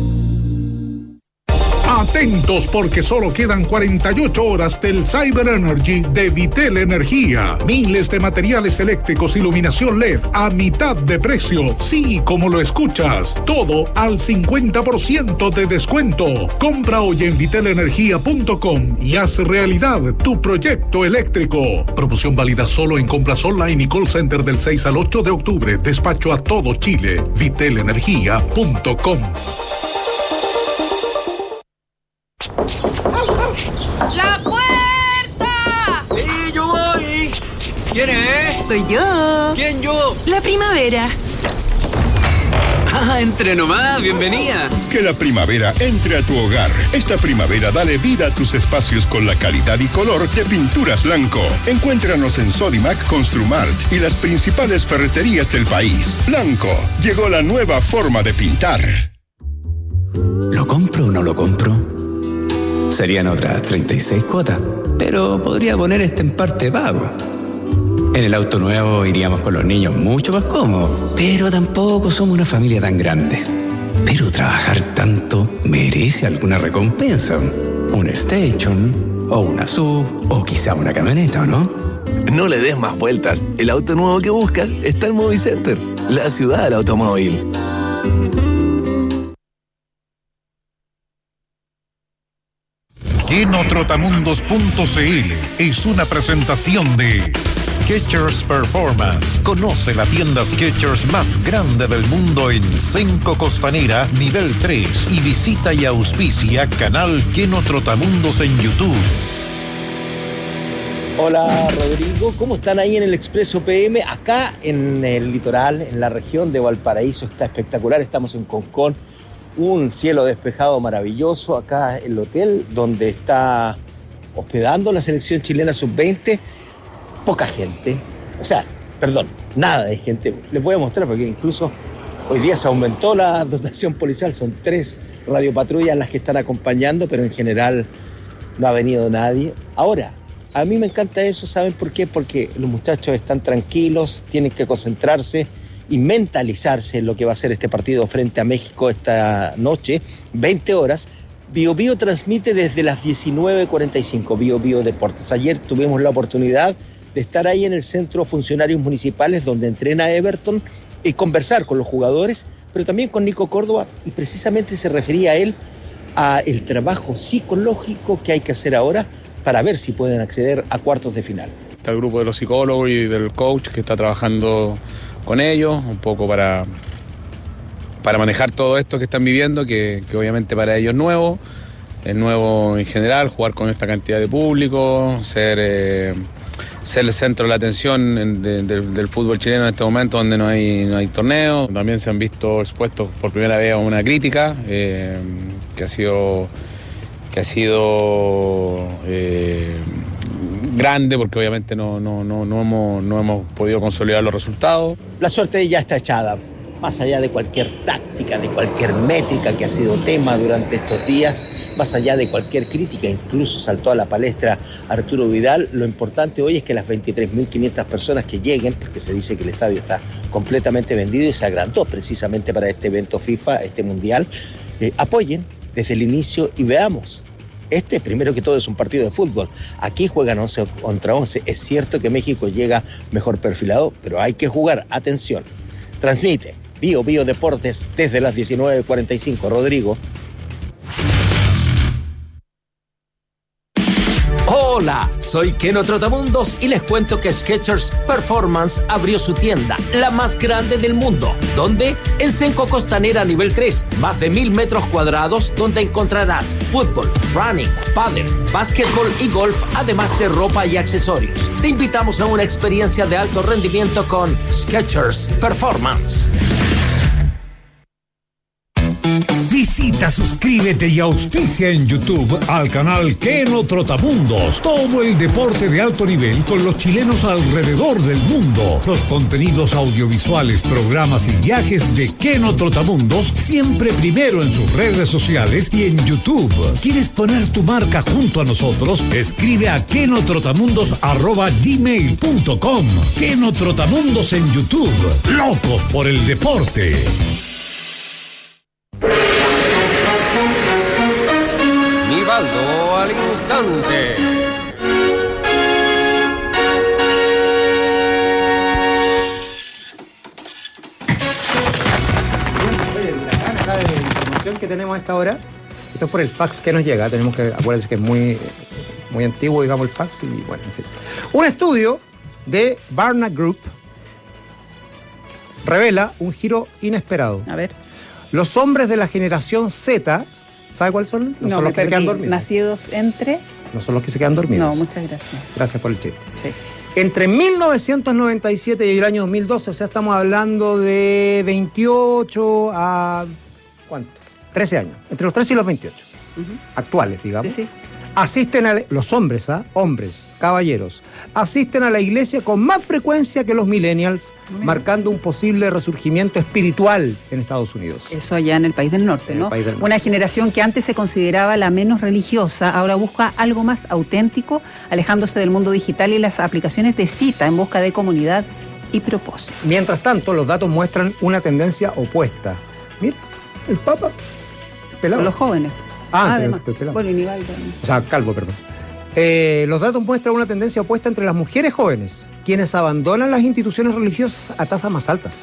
Atentos porque solo quedan 48 horas del Cyber Energy de Vitel Energía. Miles de materiales eléctricos, iluminación LED a mitad de precio. Sí, como lo escuchas. Todo al 50% de descuento. Compra hoy en vitelenergia.com y haz realidad tu proyecto eléctrico. Promoción válida solo en compras online y call center del 6 al 8 de octubre. Despacho a todo Chile. vitelenergia.com. ¡La puerta! ¡Sí, yo voy! ¿Quién es? Soy yo. ¿Quién yo? La primavera. Ah, entre nomás, bienvenida. Que la primavera entre a tu hogar. Esta primavera dale vida a tus espacios con la calidad y color de Pinturas Blanco. Encuéntranos en Sodimac, Construmart y las principales ferreterías del país. Blanco, llegó la nueva forma de pintar. ¿Lo compro o no lo compro? Serían otras 36 cuotas, pero podría poner en parte pago. En el auto nuevo iríamos con los niños mucho más cómodos, pero tampoco somos una familia tan grande. Pero trabajar tanto merece alguna recompensa. Un station, o una SUV, o quizá una camioneta, ¿o no? No le des más vueltas. El auto nuevo que buscas está en Movicenter, la ciudad del automóvil. Quenotrotamundos.cl es una presentación de Skechers Performance. Conoce la tienda Skechers más grande del mundo en Cenco Costanera, nivel 3. Y visita y auspicia canal Quenotrotamundos en YouTube. Hola Rodrigo, ¿cómo están ahí en el Expreso PM? Acá en el litoral, en la región de Valparaíso, está espectacular. Estamos en Concón, un cielo despejado maravilloso. Acá el hotel donde está hospedando la selección chilena sub-20, poca gente. O sea, perdón, nada de gente. Les voy a mostrar porque incluso hoy día se aumentó la dotación policial. Son 3 radiopatrullas las que están acompañando, pero en general no ha venido nadie. Ahora, a mí me encanta eso, ¿saben por qué? Porque los muchachos están tranquilos, tienen que concentrarse y mentalizarse en lo que va a ser este partido frente a México esta noche, 20 horas. Bio Bio transmite desde las 19:45, Bio Bio Deportes. Ayer tuvimos la oportunidad de estar ahí en el Centro Funcionarios Municipales donde entrena Everton y conversar con los jugadores, pero también con Nico Córdoba, y precisamente se refería a él a el trabajo psicológico que hay que hacer ahora para ver si pueden acceder a cuartos de final. Está el grupo de los psicólogos y del coach que está trabajando con ellos, un poco para manejar todo esto que están viviendo, que obviamente para ellos es nuevo en general, jugar con esta cantidad de público, ser el centro de la atención del fútbol chileno en este momento donde no hay torneo. También se han visto expuestos por primera vez a una crítica que ha sido grande, porque obviamente no hemos podido consolidar los resultados. La suerte ya está echada, más allá de cualquier táctica, de cualquier métrica que ha sido tema durante estos días, más allá de cualquier crítica, incluso saltó a la palestra Arturo Vidal. Lo importante hoy es que las 23.500 personas que lleguen, porque se dice que el estadio está completamente vendido y se agrandó precisamente para este evento FIFA, este mundial, apoyen desde el inicio y veamos. Primero que todo, es un partido de fútbol. Aquí juegan 11 contra 11. Es cierto que México llega mejor perfilado, pero hay que jugar. Atención. Transmite Bio Bio Deportes desde las 19:45. Rodrigo. Hola, soy Keno Trotamundos y les cuento que Skechers Performance abrió su tienda, la más grande del mundo. ¿Dónde? En Cenco Costanera nivel 3, más de 1000 metros cuadrados, donde encontrarás fútbol, running, pádel, básquetbol y golf, además de ropa y accesorios. Te invitamos a una experiencia de alto rendimiento con Skechers Performance. Visita, suscríbete y auspicia en YouTube al canal Keno Trotamundos. Todo el deporte de alto nivel con los chilenos alrededor del mundo. Los contenidos audiovisuales, programas y viajes de Keno Trotamundos siempre primero en sus redes sociales y en YouTube. ¿Quieres poner tu marca junto a nosotros? Escribe a kenotrotamundos@gmail.com. Keno Trotamundos en YouTube. Locos por el deporte. Nivaldo al instante. La información que tenemos a esta hora, esto es por el fax que nos llega. Tenemos que, acuérdense que es muy antiguo, digamos, el fax, y bueno, en fin. Un estudio de Barna Group revela un giro inesperado. A ver. Los hombres de la generación Z, ¿sabe cuáles son? No son los que se quedan dormidos. Nacidos entre... No son los que se quedan dormidos. No, muchas gracias. Gracias por el chiste. Sí. Entre 1997 y el año 2012, o sea, estamos hablando de 28 a... ¿cuánto? 13 años. Entre los 13 y los 28. Actuales, digamos. Sí, sí. Asisten a los hombres, hombres, caballeros, asisten a la iglesia con más frecuencia que los millennials, marcando un posible resurgimiento espiritual en Estados Unidos. Eso allá en el país del norte, ¿no? País del norte. Una generación que antes se consideraba la menos religiosa, ahora busca algo más auténtico, alejándose del mundo digital y las aplicaciones de cita en busca de comunidad y propósito. Mientras tanto, los datos muestran una tendencia opuesta. Mira, el Papa, pelado. Con los jóvenes. Además. Bueno, y Nivaldo. O sea, calvo, perdón. Los datos muestran una tendencia opuesta entre las mujeres jóvenes, quienes abandonan las instituciones religiosas a tasas más altas.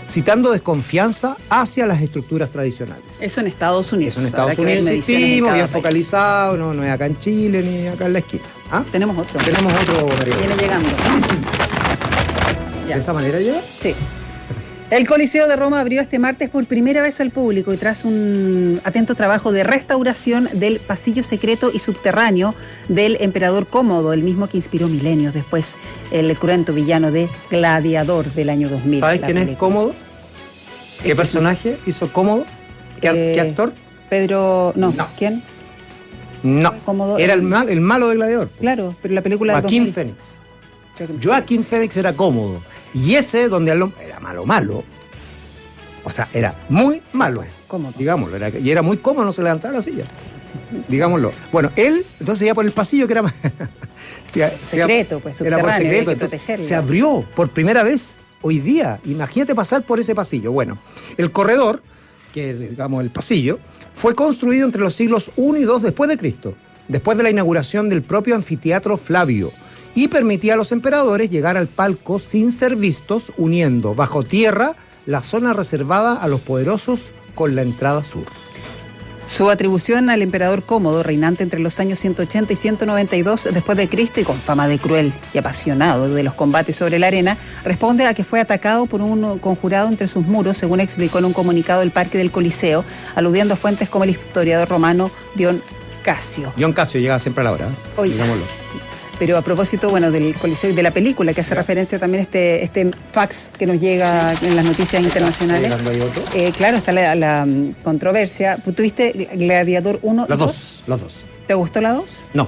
citando desconfianza hacia las estructuras tradicionales. Eso en Estados Unidos. Eso en Estados Unidos, insistimos, bien focalizado, no es acá en Chile ni acá en la esquina. ¿Ah? Tenemos otro, María. Viene llegando. ¿De esa manera llega? Sí. El Coliseo de Roma abrió este martes por primera vez al público y tras un atento trabajo de restauración del pasillo secreto y subterráneo del emperador Cómodo, el mismo que inspiró milenios después el cruento villano de Gladiador del año 2000. ¿Sabes quién es Cómodo? ¿Qué personaje hizo Cómodo? ¿Qué actor? Pedro... No. ¿Quién? No. Cómodo, era el malo de Gladiador. Claro, pero la película de Joaquín Phoenix. Joaquín Phoenix era Cómodo. Y ese, donde era malo. O sea, era muy malo. Cómodo. Digámoslo. Y era muy cómodo, no se levantaba la silla. Digámoslo. Bueno, él, entonces iba por el pasillo que era secreto, pues subterráneo. Era por secreto. Entonces, se abrió por primera vez hoy día. Imagínate pasar por ese pasillo. Bueno, el corredor, que es, digamos, el pasillo, fue construido entre los siglos I y II después de Cristo, después de la inauguración del propio anfiteatro Flavio, y permitía a los emperadores llegar al palco sin ser vistos, uniendo bajo tierra la zona reservada a los poderosos con la entrada sur. Su atribución al emperador Cómodo, reinante entre los años 180 y 192 después de Cristo y con fama de cruel y apasionado de los combates sobre la arena, responde a que fue atacado por un conjurado entre sus muros, según explicó en un comunicado el Parque del Coliseo, aludiendo a fuentes como el historiador romano Dion Casio. Dion Casio llega siempre a la hora, digámoslo. Pero a propósito, bueno, del Coliseo y de la película, que hace referencia también este fax que nos llega en las noticias internacionales. Claro, está la controversia. ¿Tuviste Gladiador 1 y 2? Los dos. ¿Te gustó la 2? No.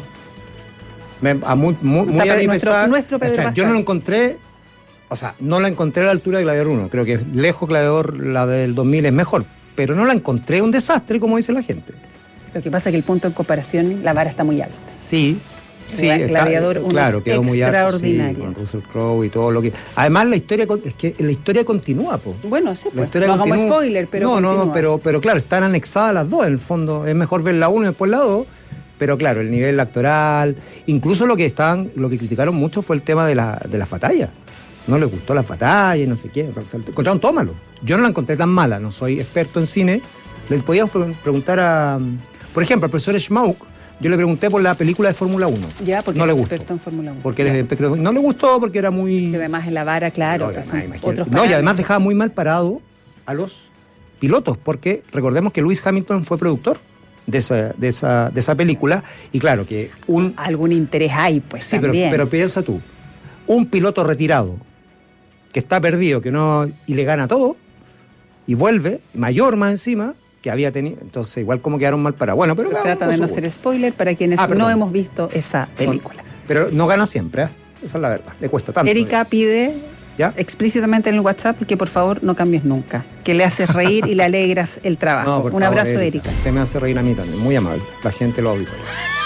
Muy a mi pesar. Yo no lo encontré, no la encontré a la altura de Gladiador 1. Creo que lejos Gladiador, la del 2000 es mejor. Pero no la encontré un desastre, como dice la gente. Lo que pasa es que el punto en comparación, la vara está muy alta. Sí, Gladiador 1 claro, quedó muy extraordinario. Sí, con Russell Crowe y todo lo que... Además, la historia continúa, po. Bueno, sí, pues, no hagamos spoiler, pero continúa. Pero claro, están anexadas las dos, en el fondo. Es mejor ver la 1 y después la 2, pero claro, el nivel actoral, incluso lo que criticaron mucho fue el tema de las batallas. No les gustó las batallas, no sé qué. Encontraron todo malo. Yo no la encontré tan mala, no soy experto en cine. Les podíamos preguntar por ejemplo, al profesor Schmauk. Yo le pregunté por la película de Fórmula 1. Ya, porque no es le experto en Fórmula 1. Porque él es experto. No le gustó porque era muy... Que además en la vara, claro. Y además dejaba muy mal parado a los pilotos, porque recordemos que Lewis Hamilton fue productor de esa película, y claro que algún interés hay, pues. Sí, también. pero piensa tú, un piloto retirado que está perdido, y le gana todo, y vuelve, mayor más encima, que había tenido, entonces igual como quedaron mal parados. Bueno, pero trata de no ser spoiler para quienes no hemos visto esa película. Pero no gana siempre, esa es la verdad, le cuesta tanto. Erika pide explícitamente en el WhatsApp que por favor no cambies nunca, que le haces reír y le alegras el trabajo. Un abrazo, Erika. Usted me hace reír a mí también, muy amable, la gente lo auditoria.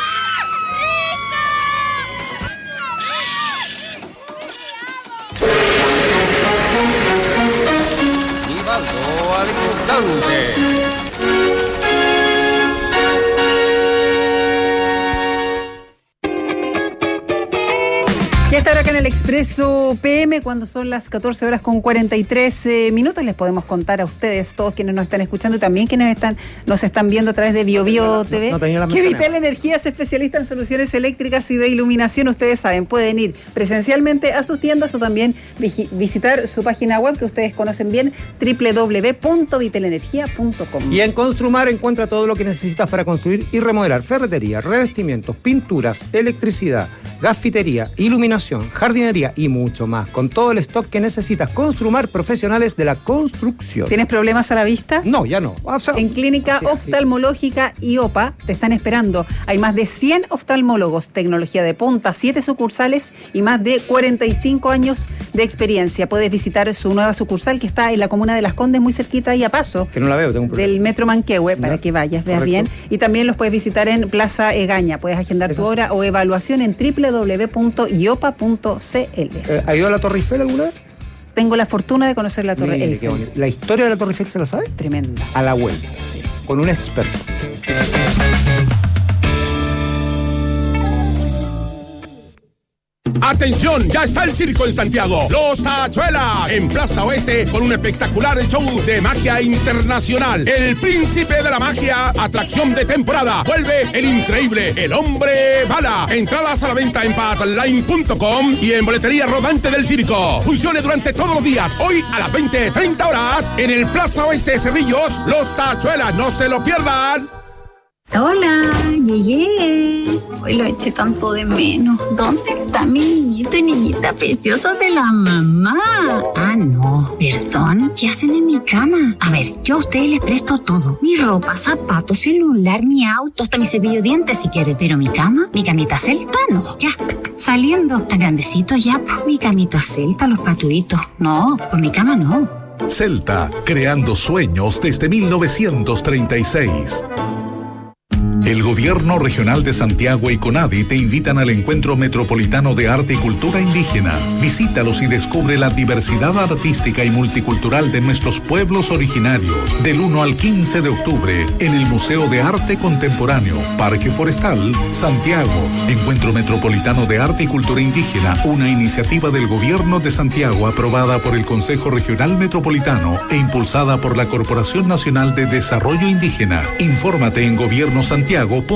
Al instante. Ya está ahora acá en el Expreso PM, cuando son las 14 horas con 43 minutos, les podemos contar a ustedes, todos quienes nos están escuchando y también quienes nos están viendo a través de BioBio TV, que Vitel Energía es especialista en soluciones eléctricas y de iluminación. Ustedes saben, pueden ir presencialmente a sus tiendas o también visitar su página web que ustedes conocen bien, www.vitelenergia.com. Y en Construmar encuentra todo lo que necesitas para construir y remodelar: ferretería, revestimientos, pinturas, electricidad, gasfitería, iluminación, jardinería y mucho más. Con todo el stock que necesitas. Construmar, profesionales de la construcción. ¿Tienes problemas a la vista? No, ya no. En Clínica Oftalmológica IOPA te están esperando. Hay más de 100 oftalmólogos, tecnología de punta, 7 sucursales y más de 45 años de experiencia. Puedes visitar su nueva sucursal que está en la comuna de Las Condes, muy cerquita y a paso. Que no la veo, tengo un problema. Del Metro Manquehue, para que vayas, veas bien. Y también los puedes visitar en Plaza Egaña. Puedes agendar tu hora o evaluación en www.iopa.cl. ¿Ha ido a la Torre Eiffel alguna vez? Tengo la fortuna de conocer la Torre Eiffel. ¿La historia de la Torre Eiffel se la sabe? Tremenda. A la vuelta, sí. Con un experto. Atención, ya está el circo en Santiago. Los Tachuelas, en Plaza Oeste, con un espectacular show de magia internacional. El príncipe de la magia, atracción de temporada. Vuelve el increíble, el hombre bala. Entradas a la venta en passline.com y en boletería rodante del circo. Funcione durante todos los días, hoy a las 20:30 horas, en el Plaza Oeste de Cerrillos. Los Tachuelas, no se lo pierdan. Hola, llegué. Hoy lo eché tanto de menos. ¿Dónde está mi niñito y niñita preciosa de la mamá? Ah, no, perdón. ¿Qué hacen en mi cama? A ver, yo a ustedes les presto todo. Mi ropa, zapatos, celular, mi auto, hasta mi cepillo de dientes si quieren. Pero mi cama, mi camita celta, no. Ya, saliendo. Tan grandecito ya, pues mi camita celta, los paturitos. No, con mi cama no. Celta, creando sueños desde 1936. El Gobierno Regional de Santiago y CONADI te invitan al Encuentro Metropolitano de Arte y Cultura Indígena. Visítalos y descubre la diversidad artística y multicultural de nuestros pueblos originarios. Del 1 al 15 de octubre, en el Museo de Arte Contemporáneo, Parque Forestal, Santiago. Encuentro Metropolitano de Arte y Cultura Indígena, una iniciativa del Gobierno de Santiago aprobada por el Consejo Regional Metropolitano e impulsada por la Corporación Nacional de Desarrollo Indígena. Infórmate en gobiernosantiago.cl.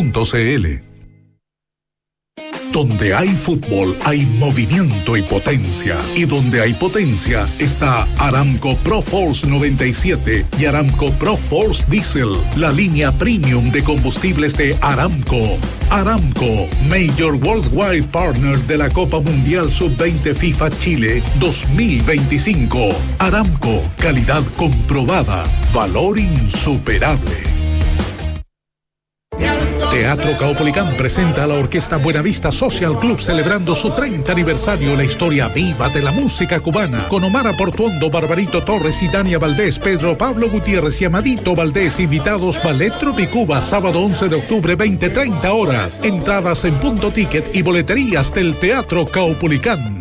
Donde hay fútbol, hay movimiento y potencia. Y donde hay potencia, está Aramco Pro Force 97 y Aramco Pro Force Diesel, la línea premium de combustibles de Aramco. Aramco, Major Worldwide Partner de la Copa Mundial Sub-20 FIFA Chile 2025. Aramco, calidad comprobada, valor insuperable. Teatro Caupolicán presenta a la Orquesta Buenavista Social Club celebrando su 30 aniversario, la historia viva de la música cubana, con Omar Portuondo, Barbarito Torres y Dania Valdés, Pedro Pablo Gutiérrez y Amadito Valdés, invitados Ballet Tropicuba, sábado 11 de octubre, 20:30 horas. Entradas en Punto Ticket y boleterías del Teatro Caupolicán.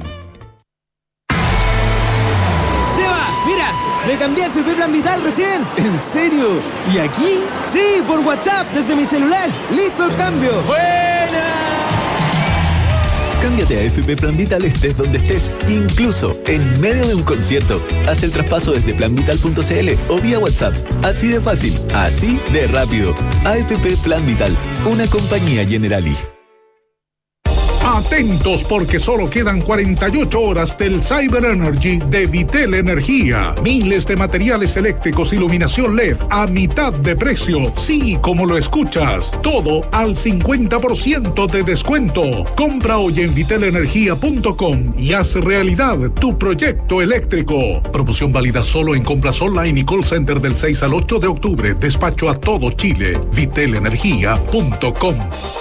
Me cambié a FP Plan Vital recién. ¿En serio? ¿Y aquí? Sí, por WhatsApp, desde mi celular. ¡Listo el cambio! ¡Buena! Cámbiate a FP Plan Vital estés donde estés, incluso en medio de un concierto. Haz el traspaso desde planvital.cl o vía WhatsApp. Así de fácil, así de rápido. AFP Plan Vital, una compañía Generali. Atentos porque solo quedan 48 horas del Cyber Energy de Vitel Energía. Miles de materiales eléctricos, iluminación LED a mitad de precio. Sí, como lo escuchas. Todo al 50% de descuento. Compra hoy en vitelenergia.com y haz realidad tu proyecto eléctrico. Promoción válida solo en compras online y call center del 6 al 8 de octubre. Despacho a todo Chile. vitelenergia.com.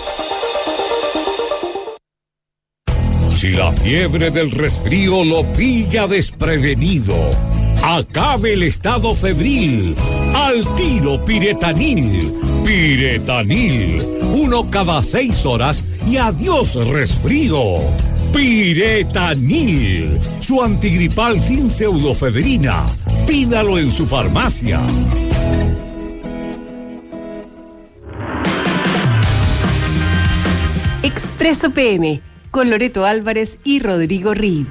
Si la fiebre del resfrío lo pilla desprevenido, acabe el estado febril. Al tiro Piretanil. Piretanil. 1 cada 6 horas y adiós resfrío. Piretanil. Su antigripal sin pseudofebrina. Pídalo en su farmacia. Expreso PM. Con Loreto Álvarez y Rodrigo Reed.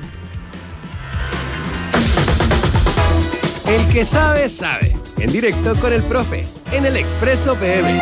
El que sabe, sabe. En directo con el profe, en el Expreso PM.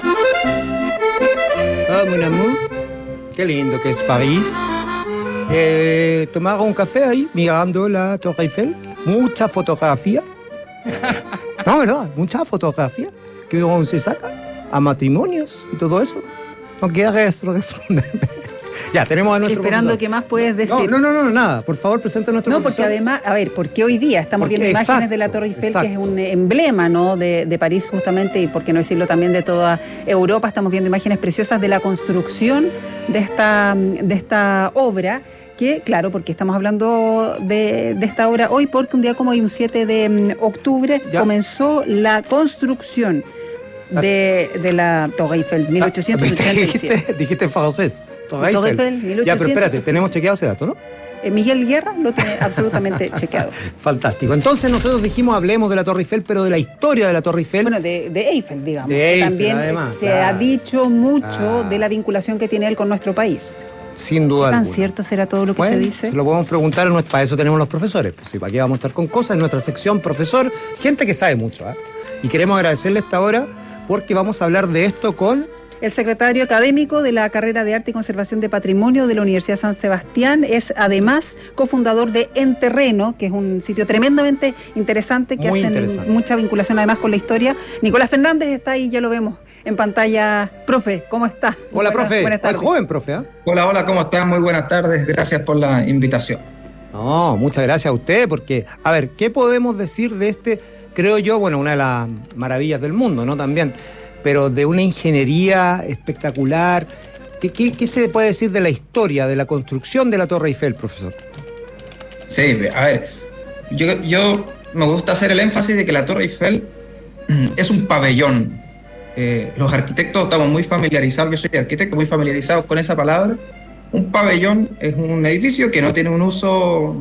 Ah, mon amour. Qué lindo que es París. Tomar un café ahí, mirando la Torre Eiffel. Mucha fotografía. No, ¿verdad? Mucha fotografía. Que uno se saca a matrimonios y todo eso. ¿No quieres responderme? Ya, tenemos a nuestro Esperando profesor. qué más puedes decir. No, nada. Por favor, presenta a nuestro No, profesor. porque además, a ver, porque hoy día estamos viendo imágenes de la Torre Eiffel, que es un emblema, ¿no?, de París justamente, y por qué no decirlo también de toda Europa. Estamos viendo imágenes preciosas de la construcción de esta obra, que, claro, porque estamos hablando de esta obra hoy, porque un día como hoy, un 7 de octubre, comenzó la construcción de la Torre Eiffel, 1887. Dijiste en francés. Torre Eiffel, 1800. Ya, pero espérate, tenemos chequeado ese dato, ¿no? Miguel Guerra lo tiene absolutamente chequeado. Fantástico. Entonces nosotros dijimos, hablemos de la Torre Eiffel, pero de la historia de la Torre Eiffel. Bueno, de Eiffel, digamos. De Eiffel, también además, se ha dicho mucho de la vinculación que tiene él con nuestro país. sin duda ¿Qué tan alguna. cierto será todo lo que se dice? Se lo podemos preguntar, para eso tenemos los profesores. Pues, ¿para qué vamos a estar con cosas? En nuestra sección profesor, gente que sabe mucho. Y queremos agradecerle esta hora porque vamos a hablar de esto con el secretario académico de la carrera de Arte y Conservación de Patrimonio de la Universidad San Sebastián. Es además cofundador de En Terreno, que es un sitio tremendamente interesante que hace mucha vinculación además con la historia. Nicolás Fernández está ahí, ya lo vemos en pantalla. Profe, ¿cómo está? Hola, profe. Buenas tardes. Joven, profe. Hola, ¿cómo están? Muy buenas tardes. Gracias por la invitación. No, muchas gracias a usted, porque, a ver, ¿qué podemos decir de este, creo yo, bueno, una de las maravillas del mundo, ¿no? También, pero de una ingeniería espectacular. ¿Qué se puede decir de la historia, de la construcción de la Torre Eiffel, profesor? Sí, a ver, yo me gusta hacer el énfasis de que la Torre Eiffel es un pabellón. Los arquitectos estamos muy familiarizados, yo soy arquitecto, muy familiarizados con esa palabra. Un pabellón es un edificio que no tiene un uso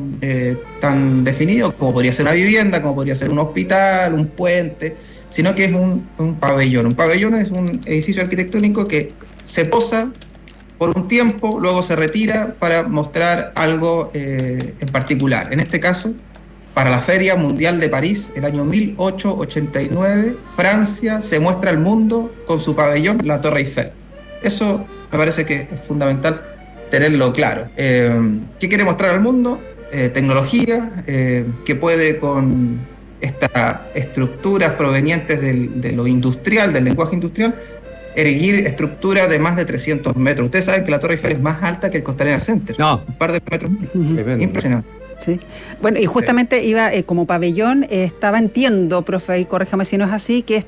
tan definido como podría ser una vivienda, como podría ser un hospital, un puente, sino que es un pabellón. Un pabellón es un edificio arquitectónico que se posa por un tiempo, luego se retira para mostrar algo en particular. En este caso, para la Feria Mundial de París, el año 1889, Francia se muestra al mundo con su pabellón, la Torre Eiffel. Eso me parece que es fundamental tenerlo claro. ¿Qué quiere mostrar al mundo? Tecnología, que puede con estas estructuras provenientes de lo industrial, del lenguaje industrial, erigir estructuras de más de 300 metros. Ustedes saben que la Torre Eiffel es más alta que el Costanera Center. No. Un par de metros. Impresionante. Sí. Bueno, y justamente iba como pabellón, entiendo, profe, y corríjame si no es así, que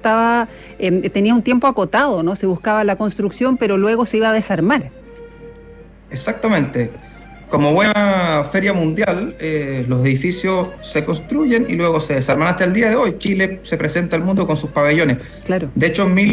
tenía un tiempo acotado, ¿no? Se buscaba la construcción, pero luego se iba a desarmar. Exactamente. Como buena feria mundial, los edificios se construyen y luego se desarman. Hasta el día de hoy, Chile se presenta al mundo con sus pabellones. Claro. De hecho, en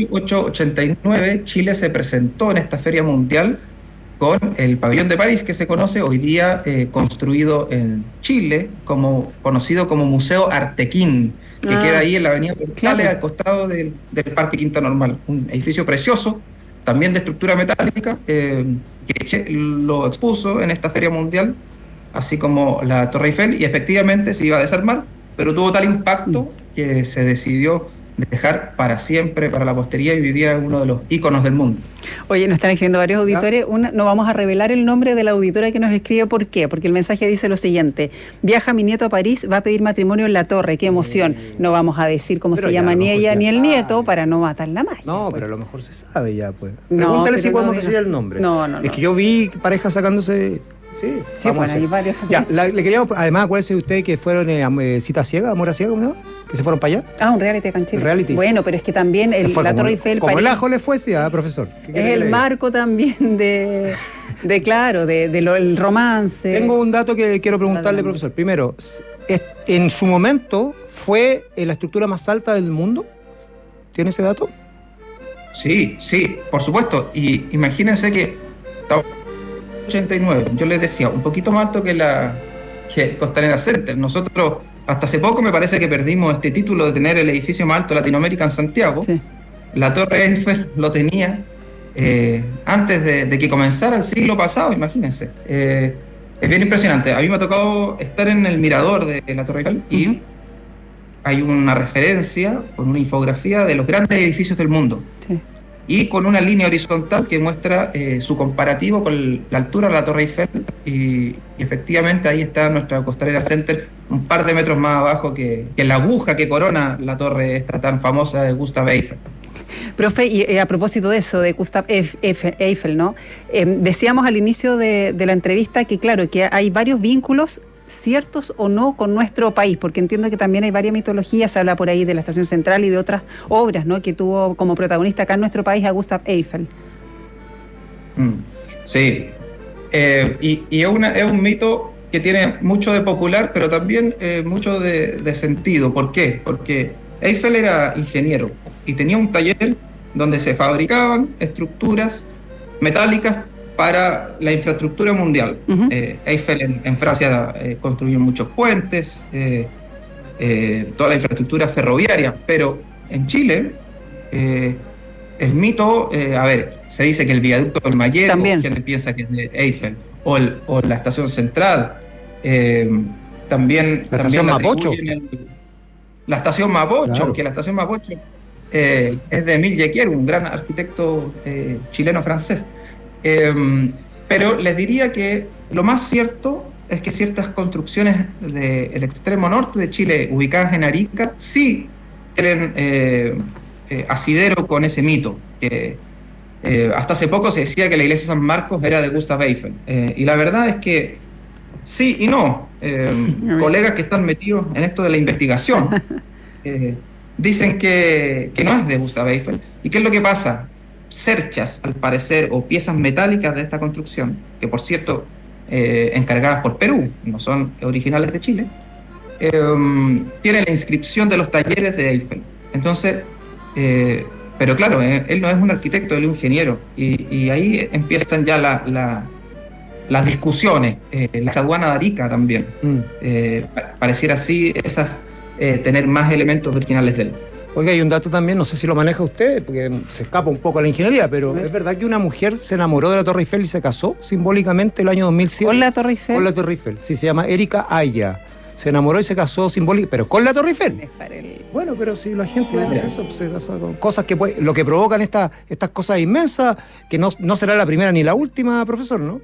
1889, Chile se presentó en esta feria mundial con el pabellón de París, que se conoce hoy día construido en Chile, conocido como Museo Artequín, que queda ahí en la avenida Portales, al costado del Parque Quinta Normal. Un edificio precioso, también de estructura metálica, que lo expuso en esta feria mundial, así como la Torre Eiffel, y efectivamente se iba a desarmar, pero tuvo tal impacto que se decidió dejar para siempre, para la posteridad, y vivía uno de los íconos del mundo. Oye, nos están escribiendo varios auditores. No vamos a revelar el nombre de la auditora que nos escribe. ¿Por qué? Porque el mensaje dice lo siguiente: viaja mi nieto a París, va a pedir matrimonio en la Torre. ¡Qué emoción! No vamos a decir cómo se llama ni ella ni el nieto para no matar la magia. No, pero a lo mejor se sabe ya, pues. No, pregúntale si podemos decir el nombre. No. Es que yo vi parejas sacándose... Sí, bueno, hay varios también. Ya, le queríamos, además, acuérdense usted que fueron Cita Ciega, Amor a Ciega, ¿cómo se llama? Que se fueron para allá. Un reality acá en Chile. Reality. Bueno, pero es que también la Torre Eiffel... Como el ajo le fue, sí, profesor. Es el marco también del romance. Tengo un dato que quiero preguntarle, profesor. Primero, ¿en su momento fue la estructura más alta del mundo? ¿Tiene ese dato? Sí, por supuesto. Y imagínense que... 89, yo les decía, un poquito más alto que Costanera Center. Nosotros, hasta hace poco me parece que perdimos este título de tener el edificio más alto de Latinoamérica en Santiago. Sí. La Torre Eiffel lo tenía antes de que comenzara el siglo pasado, imagínense. Es bien impresionante. A mí me ha tocado estar en el mirador de la Torre Eiffel y hay una referencia con una infografía de los grandes edificios del mundo. Sí. Y con una línea horizontal que muestra su comparativo con la altura de la Torre Eiffel, y efectivamente ahí está nuestra Costanera Center, un par de metros más abajo que la aguja que corona la torre esta tan famosa de Gustav Eiffel. Profe, y a propósito de eso, de Gustav Eiffel, ¿no? Decíamos al inicio de la entrevista que, claro, que hay varios vínculos, ciertos o no, con nuestro país, porque entiendo que también hay varias mitologías. Se habla por ahí de la Estación Central y de otras obras, ¿no?, que tuvo como protagonista acá en nuestro país a Gustav Eiffel. Sí, y es un mito que tiene mucho de popular, pero también mucho de sentido. ¿Por qué? Porque Eiffel era ingeniero y tenía un taller donde se fabricaban estructuras metálicas para la infraestructura mundial. Eiffel en Francia construyó muchos puentes, toda la infraestructura ferroviaria, pero en Chile el mito, se dice que el viaducto del Mayeco, gente piensa que es de Eiffel, o la estación central, también la estación Mapocho. La estación Mapocho, claro. Que la estación Mapocho es de Émile Jecquier, un gran arquitecto chileno-francés. Pero les diría que lo más cierto es que ciertas construcciones del extremo norte de Chile, ubicadas en Arica, sí tienen asidero con ese mito. Hasta hace poco se decía que la iglesia de San Marcos era de Gustav Eiffel. Y la verdad es que sí y no. Colegas que están metidos en esto de la investigación dicen que no es de Gustav Eiffel. ¿Y qué es lo que pasa? Cerchas, al parecer, o piezas metálicas de esta construcción, que por cierto, encargadas por Perú, no son originales de Chile, tienen la inscripción de los talleres de Eiffel. Entonces, pero claro, él no es un arquitecto, él es un ingeniero, y ahí empiezan ya las discusiones. La aduana de Arica también, pareciera así tener más elementos originales de él. Oiga, hay un dato también, no sé si lo maneja usted, porque se escapa un poco a la ingeniería, pero ¿es verdad que una mujer se enamoró de la Torre Eiffel y se casó simbólicamente el año 2007? ¿Con la Torre Eiffel? Con la Torre Eiffel, sí, se llama Erika Aya. Se enamoró y se casó simbólicamente, pero con la Torre Eiffel. Bueno, pero si la gente hace eso, pues se casa con cosas que lo que provocan estas cosas inmensas, que no será la primera ni la última, profesor, ¿no?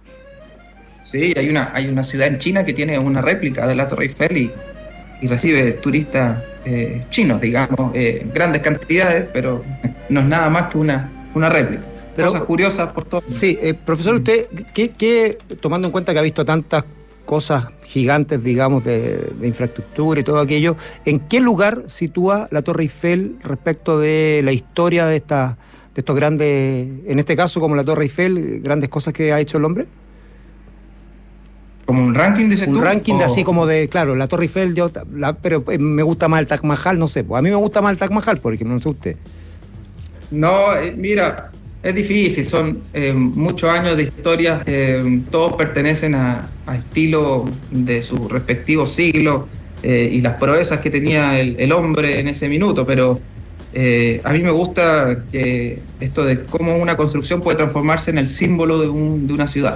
Sí, hay una ciudad en China que tiene una réplica de la Torre Eiffel y recibe turistas chinos, digamos, grandes cantidades, pero no es nada más que una réplica. Pero, cosas curiosas por todo. Sí, profesor, usted, ¿qué, tomando en cuenta que ha visto tantas cosas gigantes, digamos, de infraestructura y todo aquello, ¿en qué lugar sitúa la Torre Eiffel respecto de la historia de estos grandes, en este caso como la Torre Eiffel, grandes cosas que ha hecho el hombre? ¿Como un ranking, dices tú? Un ranking de así como de, claro, la Torre Eiffel, pero me gusta más el Taj Mahal, no sé, pues a mí me gusta más el Taj Mahal, por ejemplo, no sé usted. No, mira, es difícil, son muchos años de historia, todos pertenecen a estilos de su respectivo siglo y las proezas que tenía el hombre en ese minuto, pero a mí me gusta que esto de cómo una construcción puede transformarse en el símbolo de una ciudad.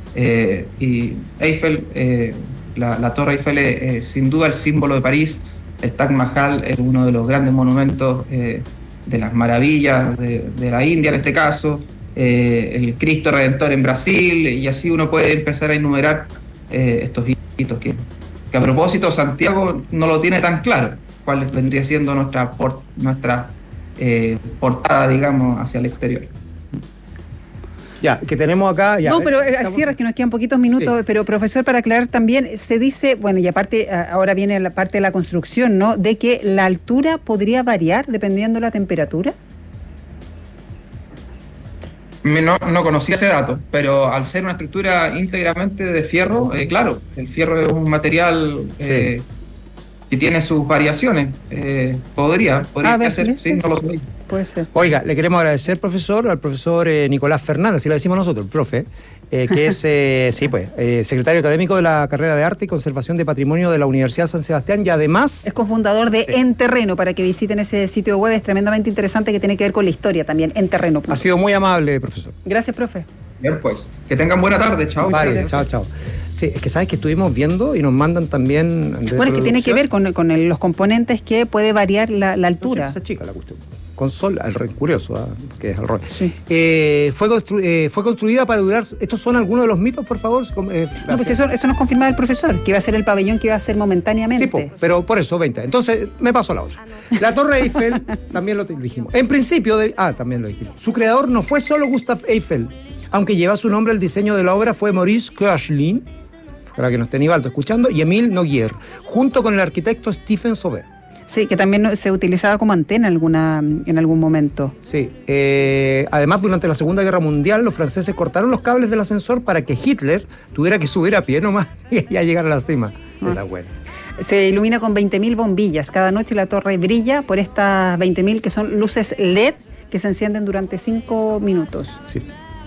Y Eiffel, la Torre Eiffel es sin duda el símbolo de París. El Taj Mahal es uno de los grandes monumentos de las maravillas de la India en este caso, el Cristo Redentor en Brasil, y así uno puede empezar a enumerar estos hitos que a propósito Santiago no lo tiene tan claro cuál vendría siendo nuestra portada, digamos, hacia el exterior. Ya, que tenemos acá... Ya, no, pero al cierre, que nos quedan poquitos minutos, sí. Pero profesor, para aclarar también, se dice, bueno, y aparte, ahora viene la parte de la construcción, ¿no?, de que la altura podría variar dependiendo de la temperatura. No conocía ese dato, pero al ser una estructura íntegramente de fierro, claro, el fierro es un material que tiene sus variaciones. Podría ser, sí, no lo sé. Puede ser. Oiga, le queremos agradecer, al profesor Nicolás Fernández, si lo decimos nosotros, el profe, que es secretario académico de la carrera de Arte y Conservación de Patrimonio de la Universidad San Sebastián, y además es cofundador de En Terreno, para que visiten ese sitio web, es tremendamente interesante, que tiene que ver con la historia también, En Terreno. Ha sido muy amable, profesor. Gracias, profe. Bien, pues, que tengan buena tarde, chao. Vale, chao. Sí, es que sabes que estuvimos viendo y nos mandan también... Bueno, es que tiene que ver con los componentes que puede variar la altura. No sé, esa chica la cuestión. Con sol, curioso, que es al revés. Sí. Fue construida para durar. ¿Estos son algunos de los mitos, por favor? No, pues eso nos confirmaba el profesor, que iba a ser el pabellón que iba a ser momentáneamente. Sí, pero por eso, 20. Entonces, me paso a la otra. La Torre Eiffel, también lo dijimos. En principio, también lo dijimos. Su creador no fue solo Gustav Eiffel, aunque lleva su nombre, el diseño de la obra fue Maurice Koechlin, para que no esté Nivaldo escuchando, y Émile Noguier, junto con el arquitecto Stephen Sauvé. Sí, que también se utilizaba como antena en algún momento. Sí. Además, durante la Segunda Guerra Mundial, los franceses cortaron los cables del ascensor para que Hitler tuviera que subir a pie nomás y ya llegar a la cima. Esa es buena. Se ilumina con 20.000 bombillas. Cada noche la torre brilla por estas 20.000, que son luces LED, que se encienden durante 5 minutos. Sí.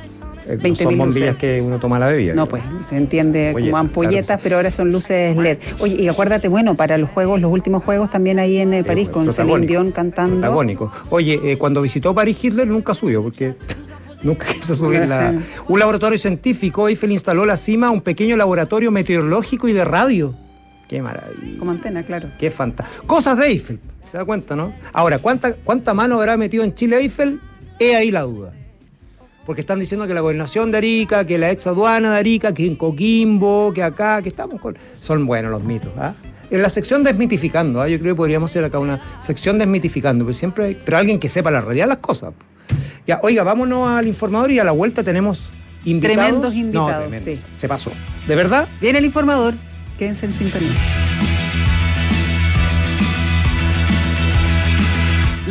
son bombillas luces que uno toma la bebida. No, pues se entiende como ampolletas, claro, pero ahora son luces LED. Oye, y acuérdate, bueno, para los últimos juegos también ahí en París, con Celine Dion cantando. Protagónico. Oye, cuando visitó París Hitler nunca subió, porque nunca quiso subir Un laboratorio científico, Eiffel instaló la cima un pequeño laboratorio meteorológico y de radio. Qué maravilla. Como antena, claro. Qué fantástico. Cosas de Eiffel, ¿se da cuenta, no? Ahora, ¿cuánta mano habrá metido en Chile Eiffel? He ahí la duda. Porque están diciendo que la gobernación de Arica, que la ex aduana de Arica, que en Coquimbo, que acá, que estamos con... Son buenos los mitos, ¿ah? En la sección desmitificando, yo creo que podríamos hacer acá una sección desmitificando, pero siempre hay... Pero alguien que sepa la realidad de las cosas. Ya, oiga, vámonos al informador y a la vuelta tenemos invitados. Tremendos invitados, no, tremendos. Sí. Se pasó. ¿De verdad? Viene el informador. Quédense en sintonía.